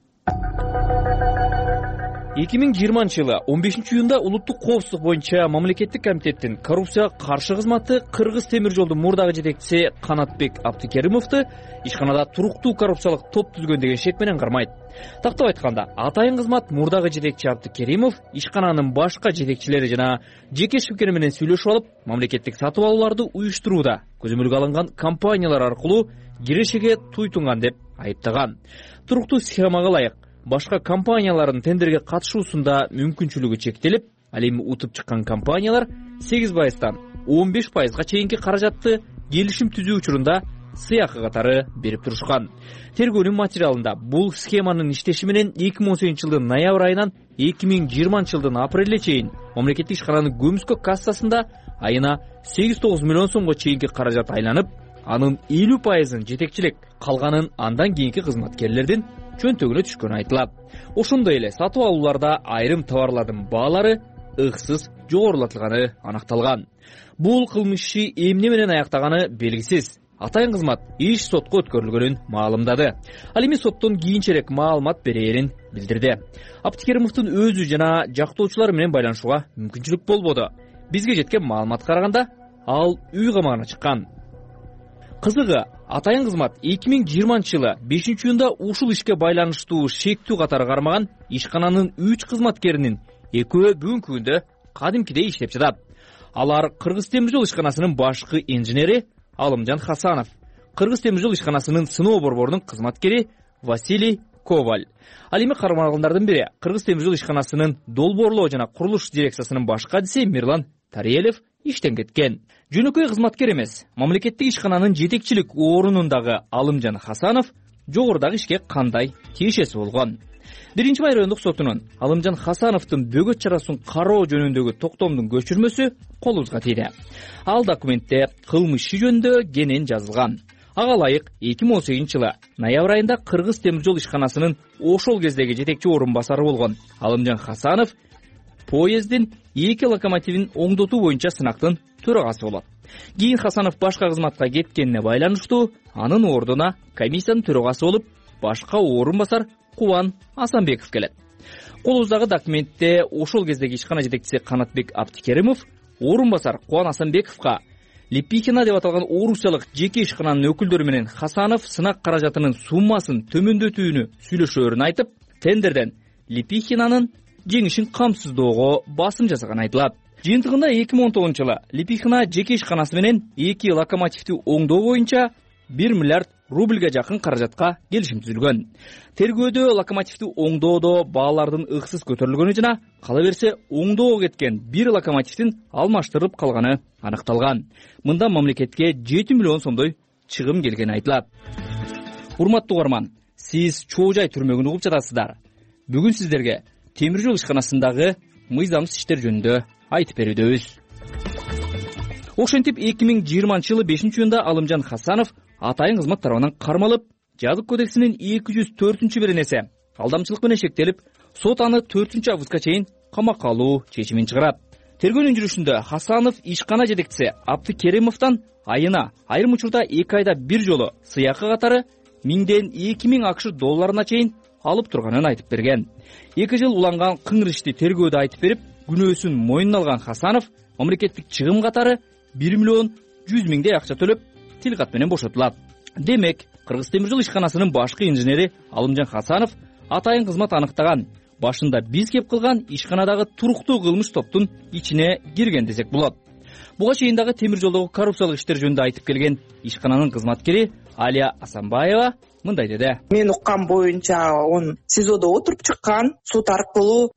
2020-жылы 15-июнда улуттук коопсуздук боюнча мамлекеттик комитеттин коррупцияга каршы кызматы Кыргыз темир жолдун мурдагы жетекчиси Канатбек Абдыкеримовду ишканада туруктуу коррупциялык топ түзгөн деген шек менен кармайт. Тактап айтканда, атайын кызмат мурдагы жетекчи Абдыкеримов ишкананын башка жетекчилери жана жеке шипкери менен сүйлөшүп алып, мамлекеттик сатып алууларды уюштурууда көзөмөлгө алынган компаниялар аркылуу кирешеге туйтунган деп айыптаган. Туруктуу схемага ылайык башка компаниялардын тендерге катышуусунда мүмкүнчүлүгү чектелип, ал эми утуп чыккан компаниялар 8%тан 15%га чейинки каражатты келишим түзүү учурунда сыйакы катары берип турушкан. Тергөөнүн материалында бул схеманын иштеши менен 2018-жылдын ноябрь айынан 2020 жылдын апрелге чейин мамлекеттик ишкананын көмүскө кассасында айына 8-9 миллион сомго чейинки каражат айланып, анын 50%-ын жетекчилик, калганын андан кийинки кызматкерлердин чөнтөгүнө түшкөнү айтылат. Ошондой эле сатып алууларда айрым товарлардын баалары ыксыз жогорулатылганы аныкталган. Бул кылмыш иши эмне менен аяктаганы белгисиз. атайын кызмат иш сотко өткөрүлгөнүн маалымдады. Ал эми соттон кийинчерээк маалымат берээрин билдирди. Аптикеримовдун өзү жана жактоочулар менен байланышууга мүмкүнчүлүк болбоду. Бизге жеткен маалыматка караганда ал үй камагына чыккан. Кызыгы, атайын кызмат 2020-жылы 5-июнда ушул ишке байланыштуу шектүү катары кармаган ишкананын 3 кызматкеринин экөө бүгүнкү күндө кадимкидей иштеп жатат. Алар Кыргыз темир жол ишканасынын башкы инженери Алымжан Хасанов, Кыргыз темир жол ишканасынын сыноо борборунун кызматкери Василий Коваль. Ал эми кармалгандардын бири Кыргыз темир жол ишканасынын долбоорлоо жана курулуш дирекциясынын башкы адиси Мирлан Тариелов иштен кеткен. Жөнөкөй кызматкер эмес, мамлекеттик ишкананын жетекчилик орунундагы Алымжан Хасанов жогорудагы ишке кандай тиешеси болгон? 1-Бай райондук сотунун Алымжан Хасановдун бөгөт чарасын кароо жөнүндөгү токтомдун көчүрмөсү колубузга тийди. Ал документте кылмыш иши жөнүндө кенен жазылган. Ага ылайык 2018-жылы ноябрь айында Кыргыз темир жол ишканасынын ошол кездеги жетекчи орун басары болгон Алымжан Хасанов поезддин 2 локомотивин оңдотуу боюнча сынактын төрагасы болот. Кийин Хасанов башка кызматка кеткенине байланыштуу анын ордуна комиссиянын төрагасы болуп, башка орун басар Кубан Асанбеков келет. Колубуздагы документте ошол кездеги ишкана жетекчиси Канатбек Аптикеримов орун басар Кубан Асанбековго Липихина деп аталган орусиялык жеке ишкананын өкүлдөрү менен Хасанов сынак каражатынын суммасын төмөндөтүүнү сүйлөшөөрүн айтып, тендерден Липихинанын жеңишин камсыздоого басым жасаган айтылат. Жыйынтыгында 2019-жылы Липихина жеке ишканасы менен 2 локомотивди оңдоо боюнча 1 миллиард рубльга жакын каражатка келишим түзүлгөн. Тергөөдө локомотивди оңдоодо баалардын ыксыз көтөрүлгөнү жана кала берсе оңдоого кеткен 1 локомотивдин алмаштырылып калганы аныкталган. Мында мамлекетке 7 миллион сомдой чыгым келгени айтылат. Урматтуу угарман, сиз Чоо Жай түрмөгүн угуп жатасыздар. Бүгүн сиздерге темир жол ишканасындагы мыйзамсыз иштер жөнүндө айтып берүүдөбүз. Ошентип 2020-жылы 5-июнда Алымжан Хасанов атайын кызмат тарабынан кармалып, Жазык кодексинин 204-беренеси алдамчылык менен шектелип, сот аны 4-августка чейин камакка алуу чечимин чыгарат. Тергөөнүн жүрүшүндө Хасанов ишкана жетекчиси Аптикеримовдон айына айрым учурда 2 айда 1 жолу сыйакы катары 1000ден 2000 акш долларына чейин алып турганын айтып берген. 2 жыл уланган кыңыр ишти тергөөдө айтып берип, күнөөсүн мойнуна алган Хасанов мамлекеттик чыгым катары 1 миллион 100 миңдей акча төлөп, тил кат менен бошотулат. Демек, Кыргыз темир жол ишканасынын башкы инженери Алымжан Хасанов атайын кызмат аныктаган, башында биз кеп кылган ишканадагы туруктуу кылмыш топтун ичине кирген десек болот. Буга чейин дагы темир жолдогу коррупциялык иштер жөнүндө айтып келген ишкананын кызматкери Алия Асанбаева мындай деди. Мен уккан боюнча он СИЗОдо отуруп чыккан, суд аркылуу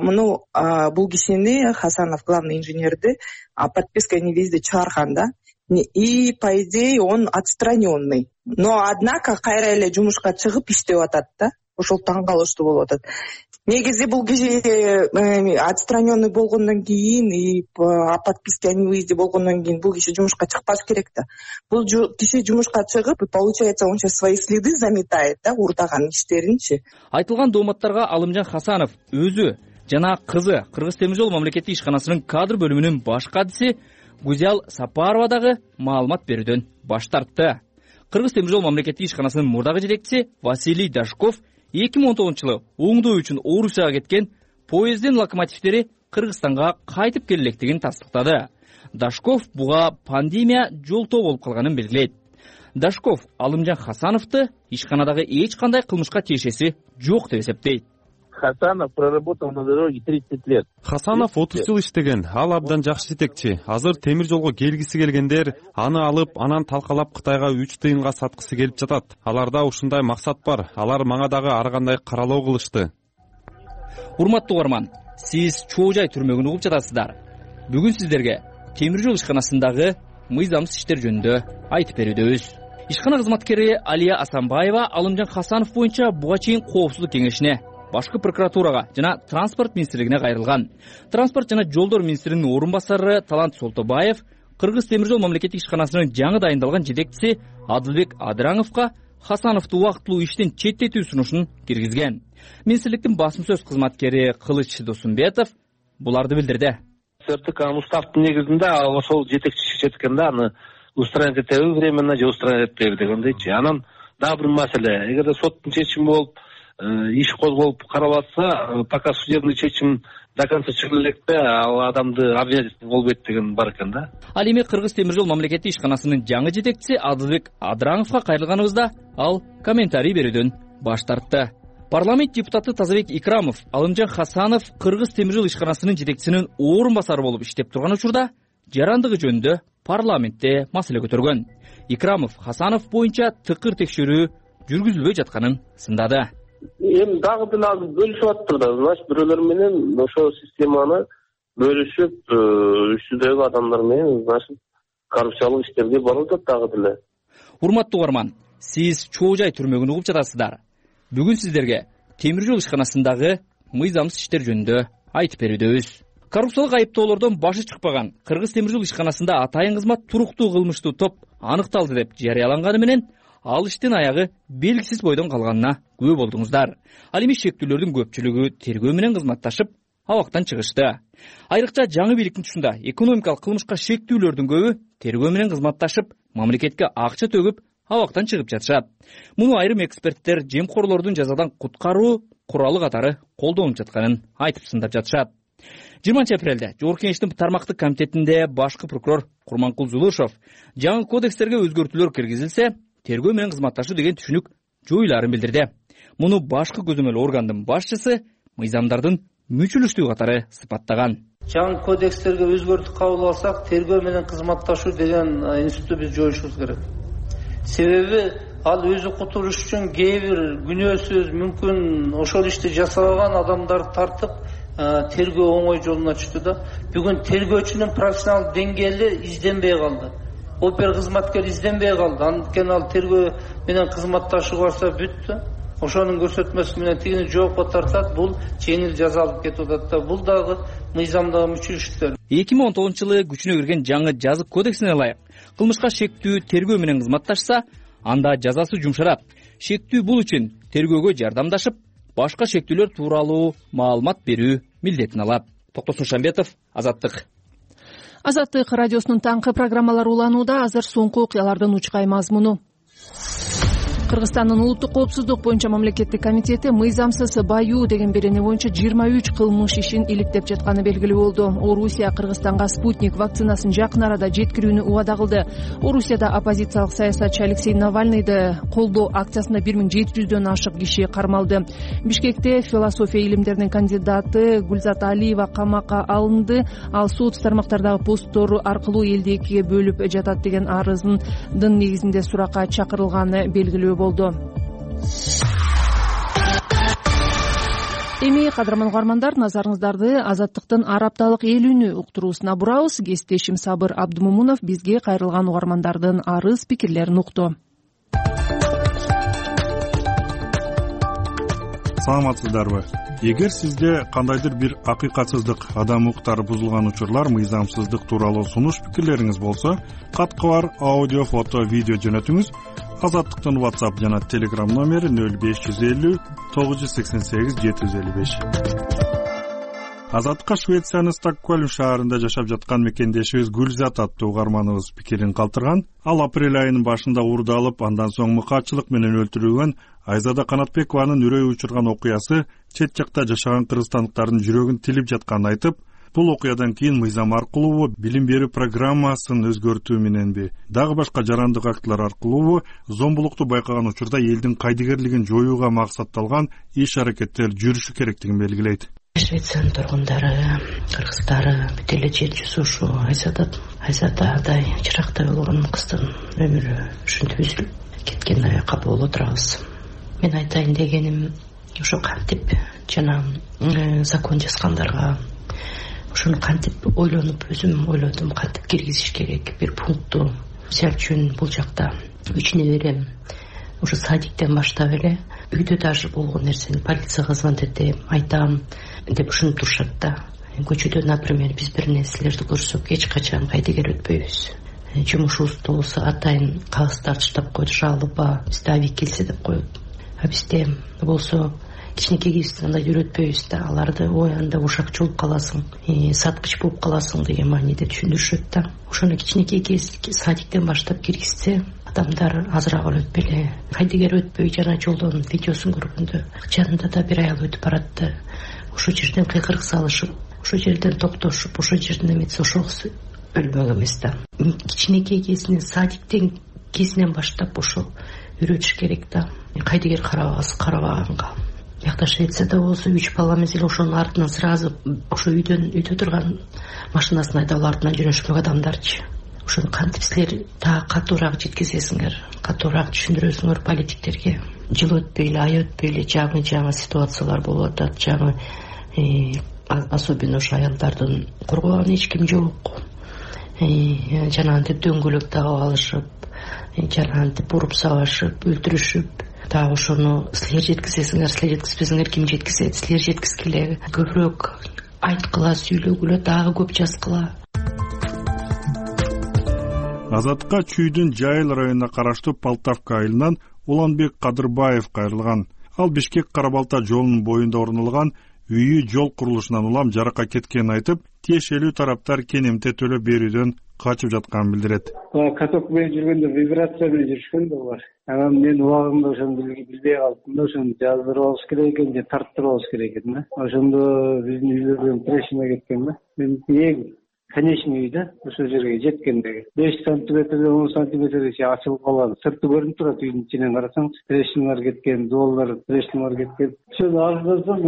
бул кишини Хасанов главный инженерди подписка невизди чыгарган да. И по идее он отстраненный. Но однако кайра эле жумушка чыгып иштеп атат да. Ошол таң калыштуу болуп атат. Негизи бул киши отстраненный болгондон кийин и по подписке о невыезде болгондон кийин бул киши жумушка чыкпаш керек да. Бул киши жумушка чыгып, получается, он сейчас свои следы заметает да, урдаган иштеринчи. Айтылган дооматтарга Алымжан Хасанов өзү жана кызы Кыргыз темир жол мамлекеттик ишканасынын кадр бөлүмүнүн башкы адиси Гузял Сапарова дагы маалымат берүүдөн баш тартты. Кыргыз темир жол мамлекеттик ишканасынын мурдагы жетекчиси Василий Дашков 2019-жылы оңдоо үчүн Орусияга кеткен поезддин локомотивдери Кыргызстанга кайтып келелектигин тастыктады. Дашков буга пандемия жолтоо болуп калганын белгилейт. Дашков Алымжан Хасановду ишканадагы эч кандай кылмышка тиешеси жок деп эсептейт. Хасанов проработал на дороге 30 лет. Хасанов 30 жыл иштеген, ал абдан жакшы жетекчи. Азыр темир жолго келгиси келгендер аны алып, анан талкалап Кытайга 3 тыйынга саткысы келип жатат. Аларда ушундай максат бар. Алар мага дагы ар кандай каралоо кылышты. Урматтуу угарман, сиз Чоо Жай түрмөгүн угуп жатасыздар. Бүгүн сиздерге темир жол ишканасындагы мыйзамсыз иштер жөнүндө айтып берүүдөбүз. Ишкана кызматкери Алия Асанбаева Алымжан Хасанов боюнча буга чейин коопсуздук кеңешине, башкы прокуратурага жана транспорт министрлигине кайрылган. Транспорт жана жолдор министринин орун басары Талант Солтобаев Кыргыз темир жол мамлекеттик ишканасынын жаңы дайындалган жетекчиси Адылбек Адыраңовго Хасановду убактылуу иштен четтетүү сунушун киргизген. Министрликтин басым сөз кызматкери Кылыч Досумбетов буларды билдирди. СРТК уставдын негизинде ошол жетекчи экен да, аны устранять этеби временно же устранять этеби дегендейчи. Анан дагы бир маселе, эгерде соттун чечими болуп иш козголуп каралатса, пока судебный чечим до конца чыгып электе, ал адамды обвинять болбойт деген бар экен да. Ал эми Кыргыз темир жол мамлекеттик ишканасынын жаңы жетекчиси Адылбек Адырановго кайрылганыбызда ал комментарий берүүдөн баш тартты. Парламент депутаты Тазабек Икрамов, Алымжан Хасанов Кыргыз темир жол ишканасынын жетекчисинин орун басары болуп иштеп турган учурда жарандыгы жөнүндө парламентте маселе көтөргөн. Икрамов Хасанов боюнча тыкыр текшерүү жүргүзүлбөй жатканын сындады. Эми дагы деле азыр бөлүшүп атыптыр да. Значит, бирөөлөр менен ошо системаны бөлүшүп, үстүдөгү адамдар менен, значит, коррупциялык иштерге барып атат дагы деле. Урматтуу угарман, сиз Чоо Жай түрмөгүн угуп жатасыздар. Бүгүн сиздерге темир жол ишканасындагы мыйзамсыз иштер жөнүндө айтып берүүдөбүз. Коррупциялык айыптоолордон башы чыкпаган Кыргыз темир жол ишканасында атайын кызмат туруктуу кылмыштуу топ аныкталды деп жарыяланганы менен ал иштин аягы белгисиз бойдон калганына күбө болдуңуздар. Ал эми шектүүлөрдүн көпчүлүгү тергөө менен кызматташып, абактан чыгышты. Айрыкча жаңы бийликтин тушунда экономикалык кылмышка шектүүлөрдүн көбү тергөө менен кызматташып, мамлекетке акча төгүп, абактан чыгып жатышат. Муну айрым эксперттер жемкорлордун жазадан куткаруу куралы катары колдонуп жатканын айтып сындап жатышат. 20 апрелде Жогорку Кеңештин тармактык комитетинде башкы прокурор Курманкул Зулушов жаңы кодекстерге өзгөртүүлөр киргизилсе, тергөө менен кызматташуу деген түшүнүк жоюларын билдирди. Муну башкы көзөмөл органдын башчысы мыйзамдардын мүчүлүштүү катары сыпаттаган. Жаңы кодекстерге өзгөртүү кабыл алсак, тергөө менен кызматташуу деген институтту биз жоюшубуз керек. Себеби ал өзү кутулуш үчүн кээ бир күнөөсүз, мүмкүн ошол ишти жасабаган адамдарды тартып, тергөө оңой жолуна түштү да. Бүгүн тергөөчүнүн профессионалдык деңгээли изденбей калды. Опер кызматкер изденбей калды. Анткени ал тергөө менен кызматташуу барса бүттү. Ошонун көрсөтмөсү менен тигини жоопко тартат, бул жеңил жаза алып кетип атат да. Бул дагы мыйзамдагы мүчүлүштөр. 2019-жылы күчүнө кирген жаңы жазык кодексине ылайык кылмышка шектүү тергөө менен кызматташса, анда жазасы жумшарат. Шектүү бул үчүн тергөөгө жардамдашып, башка шектүүлөр тууралуу маалымат берүү милдетин алат. Токтосун Шамбетов, Азаттык. Азаттык радиосунун таңкы программалары уланууда. Азыр соңку окуялардын учкай мазмуну. Кыргызстандын улуттук коопсуздук боюнча мамлекеттик комитети мыйзамсыз баюу деген берене боюнча 23 кылмыш ишин иликтеп жатканы белгилүү болду. Орусия Кыргызстанга спутник вакцинасын жакын арада жеткирүүнү убада кылды. Орусияда оппозициялык саясатчы Алексей Навальныйды колдоо акциясында 1700дөн ашык киши кармалды. Бишкекте философия илимдеринин кандидаты Гүлзат Алиева камакка алынды. Ал соц тармактардагы посттору аркылуу элди экиге бөлүп жатат деген арыздын негизинде суракка чакырылганы белгилүү болду. Эми кадырман угармандар, назарыңыздарды Азаттыктын ар апталык эл үнү уктуруусуна бурабыз. Кесиптешим Сабыр Абдымомунов бизге кайрылган угармандардын арыз пикирлерин укту. Саламатсыздарбы? Эгер сизде кандайдыр бир акыйкатсыздык, адам укуктары бузулган учурлар, мыйзамсыздык тууралуу сунуш пикирлериңиз болсо, катка бар аудио, фото, видео жөнөтүңүз. Азаттыктын WhatsApp жана Telegram номери 0550 988 755. Азаттыкка Швециянын Стокгольм шаарында жашап жаткан мекендешибиз Гүлзат аттуу угарманыбыз пикирин калтырган. Ал апрель айынын башында уурдалып, андан соң мыкаатчылык менен өлтүрүлгөн Айзада Канатбекованын үрөйү учурган окуясы чет жакта жашаган кыргызстандыктардын жүрөгүн тилип жатканын айтып, бул окуядан кийин мыйзам аркылуу билим берүү программасын өзгөртүү мененби, дагы башка жарандык актылар аркылуу зомбулукту байкаган учурда элдин кайдыгерлигин жоюуга максатталган иш-аракеттер жүрүшү керектигин белгилейт. Швециянын тургундары, кыргыздары бүт эле жер жүзү ушу Айзададай чырактай болгон кыздын өмүрү ушинтип үзүлүп кеткен аякка боло турабыз. Мен айтайын дегеним, ошо кантип жана закон жазгандарга ошону кантип ойлонуп, өзүм ойлодум, кантип киргизиш керек бир пунктту. Мисалы үчүн бул жакта 3 неберем ушу садиктен баштап эле үйдө даже болгон нерсени полицияга звонить этем, айтам деп ушинтип турушат да. Көчөдө, например, биз бир нерселерди көрсөк эч качан кайдыгер өтпөйбүз. Жумушубузда болсо атайын кагыздар таштап коет, жалоба, бизде ави келсе деп коет. А бизде болсо кичинекей кезибизде андай үйрөтпөйбүз да, аларды ой анда ушакчы болуп каласың, саткыч болуп каласың деген мааниде түшүндүрүшөт да. Ошону кичинекей садиктен баштап киргизсе адамдар азыраак өлөт беле. Кайдыгер өтпөй жана жолдон видеосун көргөндө жанында да бир аял өтүп баратты. Ошол жерден кыйкырык салышып, ошол жерден токтошуп, ошол жерден эметсе ошогусу өлмөк эмес да. Кичинекей кезинен, садиктен кезинен баштап ошо үйрөтүш керек да. Кайдыгер карабаганга. Биякта Швецияда болсо 3 бала менен эле ошонун артынан сразу ошо үйдө турган машинасын айдап артынан жөнөшмөк адамдарчы. Ошону кантип силер дагы катуураак жеткизесиңер, катуураак түшүндүрөсүңөр политиктерге. Жыл өтпөй эле, ай өтпөй эле жаңы ситуациялар болуп атат. Жаңы особенно ошо аялдардын коргогон эч ким жок. Жанагынтип дөңгөлөк тагып алышып, жанагынтип уруп сабашып, өлтүрүшүп, дагы ошону силер жеткизесиңер, силер жеткизбесеңер ким жеткизет? Силер жеткизгиле, көбүрөөк айткыла, сүйлөгүлө, дагы көп жазгыла. Азатка Чүйдүн Жайыл районуна караштуу Полтавка айылынан Уланбек Кадырбаев кайрылган. Ал Бишкек Кара-Балта жолунун боюнда орун алган үйү жол курулушунан улам жаракка кеткенин айтып, тиешелүү тараптар кенемте төлөп берүүдөн качып жатканын билдирет. Каток менен жүргөндө вибрация менен жүрүшкөн да бар. Анан мен убагында ошону билбей калдым да, ошону жаздырып алыш керек экен же тарттырып алыш керек экен да. Ошондо биздин үйлөрдөн трещина кеткен да. Мен эң конечный үй да, ошол жерге жеткендеги 5 сантиметрден 10 сантиметрге ачылып калган. Сырты көрүнүп турат, үйдүн ичинен карасаңчы, трещиналар кеткен, дуалдар трещиналар кеткен. Ошону арыздансам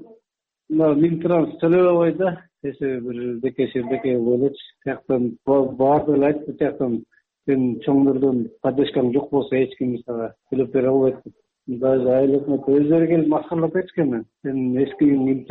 булар Минтранс төлөп албайт да. Эсе бир бекешердеке болочу. Тияктан баарды эле айтты, тияктан сен чоңдордон поддержкаң жок болсо эч ким сага төлөп бере албайт. Даже айлыкны өздөрү келип маскарлап кетишкен. Сен эски үйүң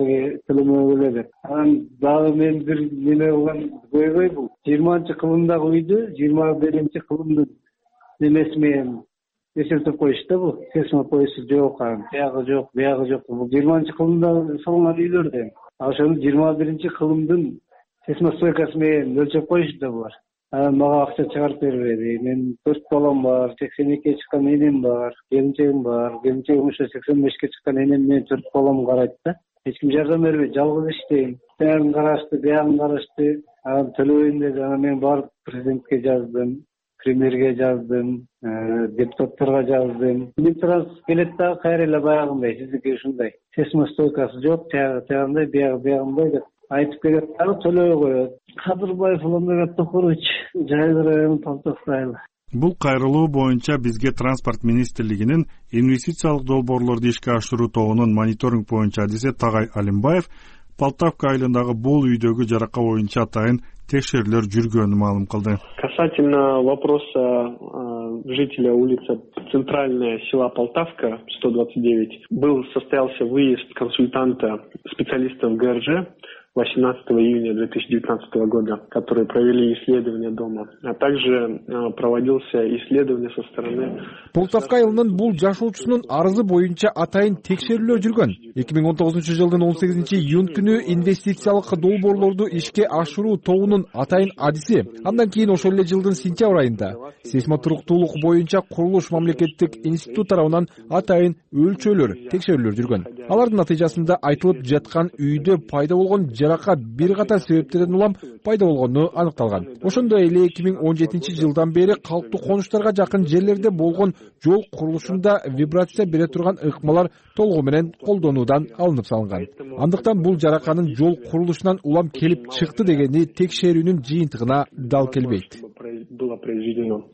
төлөмөгө деп. Анан дагы мен бир неме болгон көйгөй бул. 20-кылымдагы үйдү 21-кылымдын немеси менен эсептеп коюшту бул. Сесма поясы жок, тиягы жок, биягы жок. Бул 20-кылымда салынган үйлөрдө. Ошону 21-кылымдын сесма стойкасы менен өлчөп коюшту булар. Мага акча чыгарып бербеди. Мен 4 балам бар, 82-ге чыккан энем бар, келинчегим бар. Келинчегим ошо 85-ке чыккан энем менен 4 балам карайт да. Эч ким жардам бербейт, жалгыз иштейм. Баягын карашты, биягын карашты. Анан төлөбөйм деди. Анан мен барып президентке жаздым, премьерге жаздым, депутаттарга жаздым. Минтранс келет дагы кайра эле баягындай, сиздики ушундай. Сесма стойкасы жок, тиягындай, биягындай деп айтып келет, дагы төлөбөй коет. Кадырбаев Уланбек Токурович, Жайыл районунун Полтавка айылы. Бул кайрылуу боюнча бизге Транспорт министрлигинин инвестициялык долбоорлорду ишке ашыруу тобунун мониторинг боюнча адиси Тагай Алимбаев Полтавка айылындагы бул үйдөгү жарака боюнча атайын текшерүүлөр жүргөнүн маалым кылды. Касательно вопроса жителя улицы Центральная, села Полтавка, 129, состоялся выезд консультанта, специалистов ГРЖ 18 июня 2019 года, которые провели исследование дома, а также проводился исследование со стороны... Полтавка айылынын бул жашоочусунун арызы боюнча атайын текшерүүлөр жүргөн. 2019 жылдын 18 июнь күнү инвестициялык долбоорлорду ишке ашыруу тобунун атайын адиси, андан кийин ошол эле жылдын сентябрь айында сейсмотуруктуулук боюнча курулуш мамлекеттик институт тарабынан атайын өлчөөлөр, текшерүүлөр жүргөн. Алардын натыйжасында айтылып жаткан үйдө пайда болгон жарака бир катар себептерден улам пайда болгону аныкталган. Ошондой эле 2017 жылдан бери калктуу конуштарга жакын жерлерде болгон жол курулушунда вибрация бере турган ыкмалар толугу менен колдонуудан алынып салынган. Андыктан бул жараканын жол курулушунан улам келип чыкты дегени текшерүүнүн жыйынтыгына дал келбейт. Было произведено.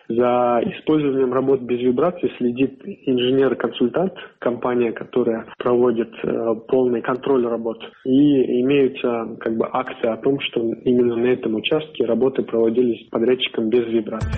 За использованием работ без вибрации следит инженер-консультант, компания, которая проводит полный контроль работ. И имеются акты о том, что именно на этом участке работы проводились подрядчиком без вибрации.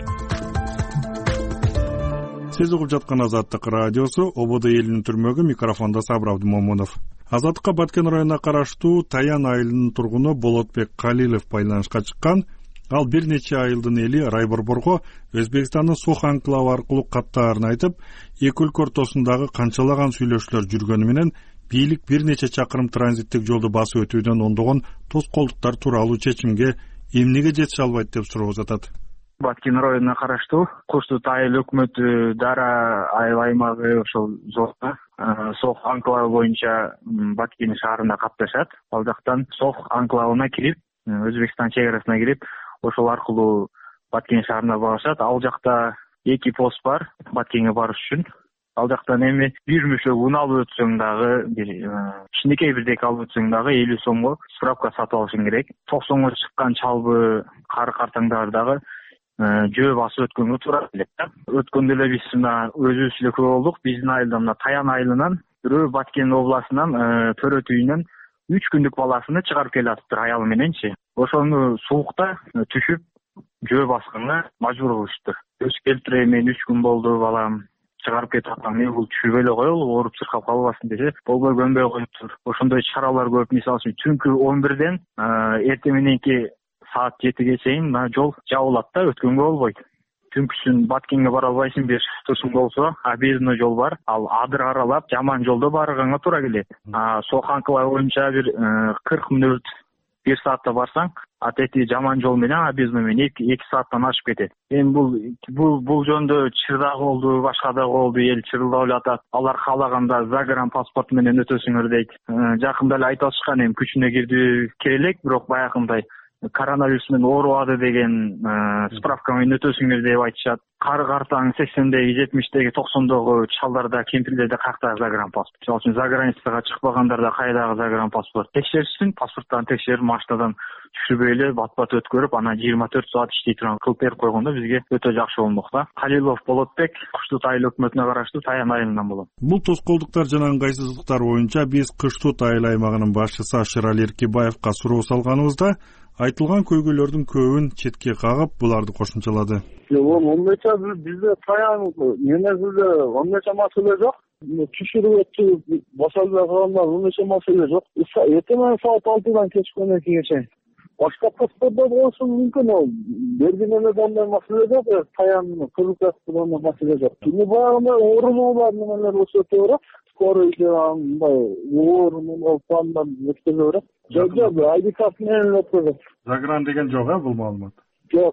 Сиз угуп жаткан Азаттык радиосу, ободо элинин түрмөгү, микрофондо Сабыр Абдымомунов. Азаттыкка Баткен районуна караштуу Таян айылынын тургуну Болотбек Калилов байланышка чыккан. Ал бир нече айылдын эли Райборборго Өзбекстандын Сух анклавы аркылуу каттаарын айтып, эки өлкө ортосундагы канчалаган сүйлөшүүлөр жүргөнү менен бийлик бир нече чакырым транзиттик жолду басып өтүүдөн ондогон тоскоолдуктар тууралуу чечимге эмнеге жете албайт деп суроо узатат. Баткен районуна караштуу Куш Сут айыл өкмөтү Дара айыл аймагы ошол Сох Сох анклавы боюнча Баткен шаарына катташат. Ал жактан Сох анклавына кирип, Өзбекстан чек-арасына кирип, ошол аркылуу Баткен шаарына барышат. Ал жакта 2 пост бар Баткенге барыш үчүн. Ал жактан эми бир мөшөк ун алып өтсөң дагы, бир кичинекей бирдек алып өтсөң дагы 50 сомго справка сатып алышың керек. 90го чыккан чалбы кары картаңдар дагы жөө басып өткөнгө туура келет да. Өткөндө эле биз мына өзүбүз эле күбө болдук. Биздин айылда мына Таян айылынан бирөө Баткен областынан төрөт үйүнөн 3 күндүк баласыны чыгарып келатыптыр аялы мененчи. Ошону суукта түшүп жөө басканга мажбур кылышыптыр. Өз келтире мен 3 күн болду балам чыгарып кетип аткан, мен бул түшүп эле коелу, ооруп чыркап калбасын десе, болбой көнбөй коюптур. Ошондой чаралар көп. Мисалы үчүн түнкү 11ден эртең мененки саат 7ге чейин мына жол жабылат да, өткөнгө болбойт. Түнкүсүн Баткенге бара албайсың, бир турсуң болсо, объездный жол бар. Ал адыр аралап, жаман жолдо барганга туура келет. Сох анклавы боюнча бир 40 мүнөт 1 саатта барсаң, атети жаман жол менен объездный менен 2 сааттан ашып кетет. Эми бул жөндө чырдак болду, башка да болду, эл чырылдап эле атат. Алар каалаганда загран паспорт менен өтөсүңөр дейт. Жакында эле айтып атышкан, эми күчүнө кире элек, бирок баягындай коронавирус менен оорубады деген справка менен өтөсүңөр деп айтышат. Кары картаң 80деги, 70деги, 90догу чалдарда, кемпирлерде каяктагы загран паспорт. Мисалы үчүн заграницага чыкпагандарда кайдагы загран паспорт текшеришсин, паспорттан текшерип, машинадан түшүрбөй эле бат-бат өткөрүп, анан 24 саат иштей турган кылып берип койгондо бизге өтө жакшы болмок да. Халилов Болотбек, Куш Сут айыл өкмөтүнө караштуу Таян айылынан болот. Бул тоскоолдуктар жана ыңгайсыздыктар боюнча биз Куш Сут айыл аймагынын башчысы Ашырали Эркибаевга суроо салганыбызда айтылган көйгөйлөрдүн көбүн четке кагып, буларды кошумчалады. Оннече бизде Таян менезде оннече маселе жок. Түшүрүп өтүп, башалбай калгандар оннече маселе жок. Эртең саат 6дан кечкенге чейин. Башка паспортдо болушу мүмкүн, ал берген эле андай маселе жок. Таян кыргызстанда маселе жок. Күнү баягы оорунуулар менен болсо өтө скорый мындай оорунуу пландан өткөрүлө берет. Жок, айди карт менен өткөрөт. Загран деген жок, бул маалымат. Жок.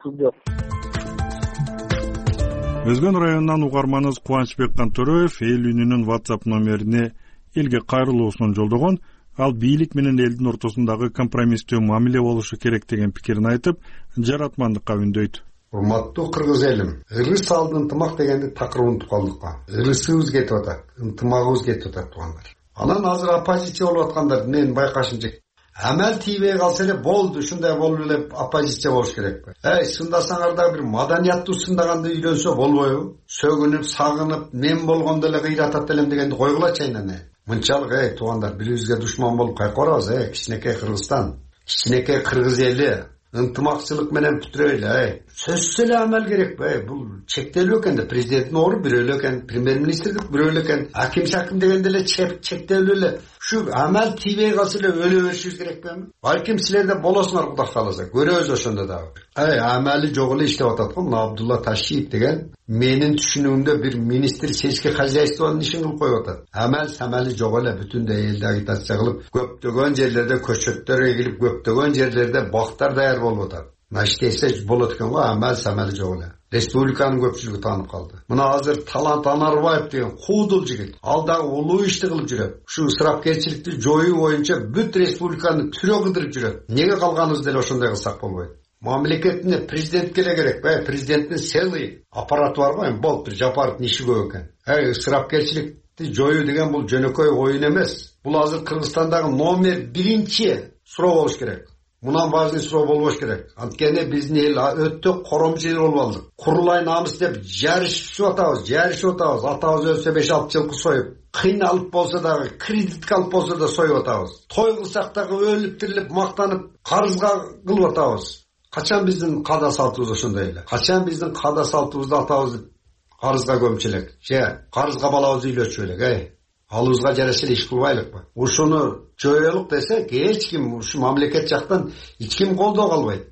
Өзгөн районунан угарманыбыз Кубанычбек Кантөреев эл үнүнүн WhatsApp номерине элге кайрылуусун жолдогон. Ал бийлик менен элдин ортосундагы компромисстүү мамиле болушу керек деген пикирин айтып, жаратмандыкка үндөйт. Урматтуу кыргыз элим, ырыс алды ынтымак дегенди такыр унутуп калдык ба? Ырысыбыз кетип атат, ынтымагыбыз кетип атат туугандар. Анан азыр оппозиция болуп аткандар менин байкашымча амал тийбей калса эле болду, ушундай болуп эле оппозиция болуш керек. Сындасаңар да бир маданияттуу сындаганды үйлөнсө болбойбу? Сөгүнүп, сагынып, мен болгондо эле кыйратат элем дегенди койгулачы айнан. Мынчалык туугандар, бирибизге душман болуп кайра барабыз, кичинекей Кыргызстан, кичинекей кыргыз эли ынтымакчылык менен бүтүрөйлү. Сөзсүз эле амал керек. Бул чектелүү экен да, президенттин ору бирөө эле экен, премьер-министрлик бирөө эле экен, аким дегенде эле чектелүү эле. Ушу амал тийбей калса эле өлө беришибиз керек беми? Балким силер да болосуңар, Кудай кааласа. Көрөбүз ошондо дагы. Амали жок эле иштеп атат го. Мына Абдулла Ташиев деген менин түшүнүгүмдө бир министр сельский хозяйствонун ишин кылып коюп атат. Амали жок эле, бүтүндөй элди агитация кылып, көптөгөн жерлерде көчөттөр эгилип, көптөгөн жерлерде бактар даяр болуп атат. Наштесе болот экен го, амали жок эле. Республиканын көпчүлүгү таанып калды. Мына азыр Талант Анарбаев деген куудул жигит, ал дагы улуу ишти кылып жүрөт. Ушу ысырапкерчиликти жоюу боюнча бүт республиканы түрө кыдырып жүрөт. Неге калганыбыз деле ошондой кылсак болбойт? Мамлекетине президентке эле керек. Президенттин целый аппараты бар го, болуп бир Жапаровдун иши көп экен. Ысырапкерчиликти жоюу деген бул жөнөкөй оюн эмес. Бул азыр Кыргызстандагы номер 1 суроо болуш керек. Мунан важный суроо болбош керек. Анткени биздин эл өтө коромчу эл болуп алдык. Курулай намыс деп жарышып атабыз. Атабыз өлсө 5-6 жылкы союп, кыйналып болсо дагы, кредитке алып болсо да союп атабыз. Той кылсак дагы өлүп тирилип, мактанып, карызга кылып атабыз. Качан биздин каада салтыбыз ошондой эле? Качан биздин каада салтыбызды атабыз карызга көмчү элек? Карызга балабызды үйлөтчү элек, алыбызга жараша эле иш кылбайлыкпы? Ушуну жоёлук десек, эч ким ушу мамлекет жактан эч ким колдоо калбайт.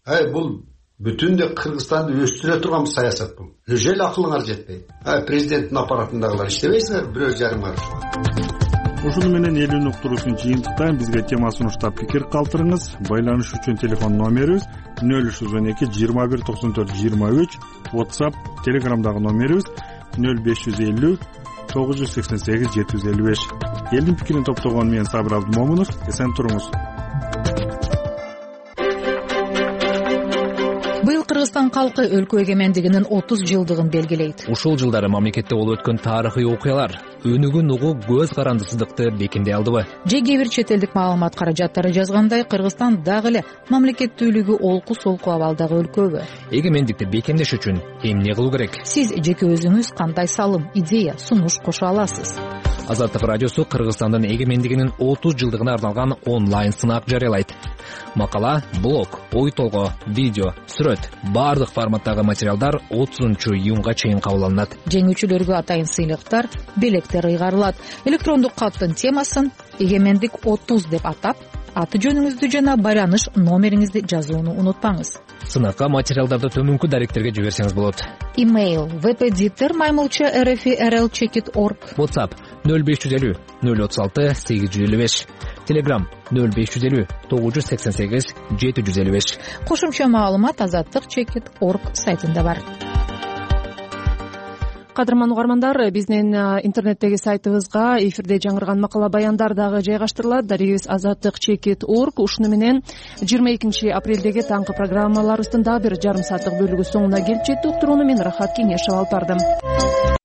Бул бүтүндөй Кыргызстанды өстүрө турган саясат бул. Өлө эле акылыңар жетпейт. Президенттин аппаратындагылар иштебейсиңер, бирөө жарымар. ушуну менен элүүнүн уктуруусун жыйынтыктайм. Бизге тема сунуштап пикир калтырыңыз. Байланыш үчүн телефон номерибиз 0312 21 94 23, WhatsApp, Telegramдагы номерибиз 0550 988 755. Элдин пикирин топтогон мен Сабыр Абдымомунов. Эсен туруңуз. Быйыл Кыргызстан калкы өлкө эгемендигинин 30 жылдыгын белгилейт. Ушул жылдары мамлекетте болуп өткөн тарыхый окуялар өнүгүн угуу көз карандысыздыкты бекемдей алдыбы? Же кээ бир чет элдик маалымат каражаттары жазгандай, Кыргызстан дагы эле мамлекеттүүлүгү олку-солку абалдагы өлкөбү? Эгемендикти бекемдеш үчүн эмне кылуу керек? Сиз жеке өзүңүз кандай салым, идея, сунуш кошо аласыз? Азаттык радиосу Кыргызстандын эгемендигинин 30 жылдыгына арналган онлайн сынак жарыялайт. Макала, блог, ой толгоо, видео, сүрөт, баардык форматтагы материалдар 30-июнга чейин кабыл алынат. Жеңүүчүлөргө атайын сыйлыктар, белектер ыйгарылат. Электрондук каттын темасын «Эгемендик 30» деп атап, аты жөнүңүздү жана байланыш номериңизди жазууну унутпаңыз. Сынакка материалдарды төмөнкү даректерге жиберсеңиз болот. Имейл vpditter@rl.org. WhatsApp 0550 036 855. Telegram 0550 988 755. Кошумча маалымат azatlyk.org сайтында бар. Кадырман угармандар, биздин интернеттеги сайтыбызга эфирде жаңырган макала баяндар дагы жайгаштырылат. Дарегибиз azatlyk.org. Ушуну менен 22 апрелдеги таңкы программаларыбыздын дагы бир жарым сааттык бөлүгү соңуна келип жетти. Уктурууну мен Рахат Кеңешева алып бардым.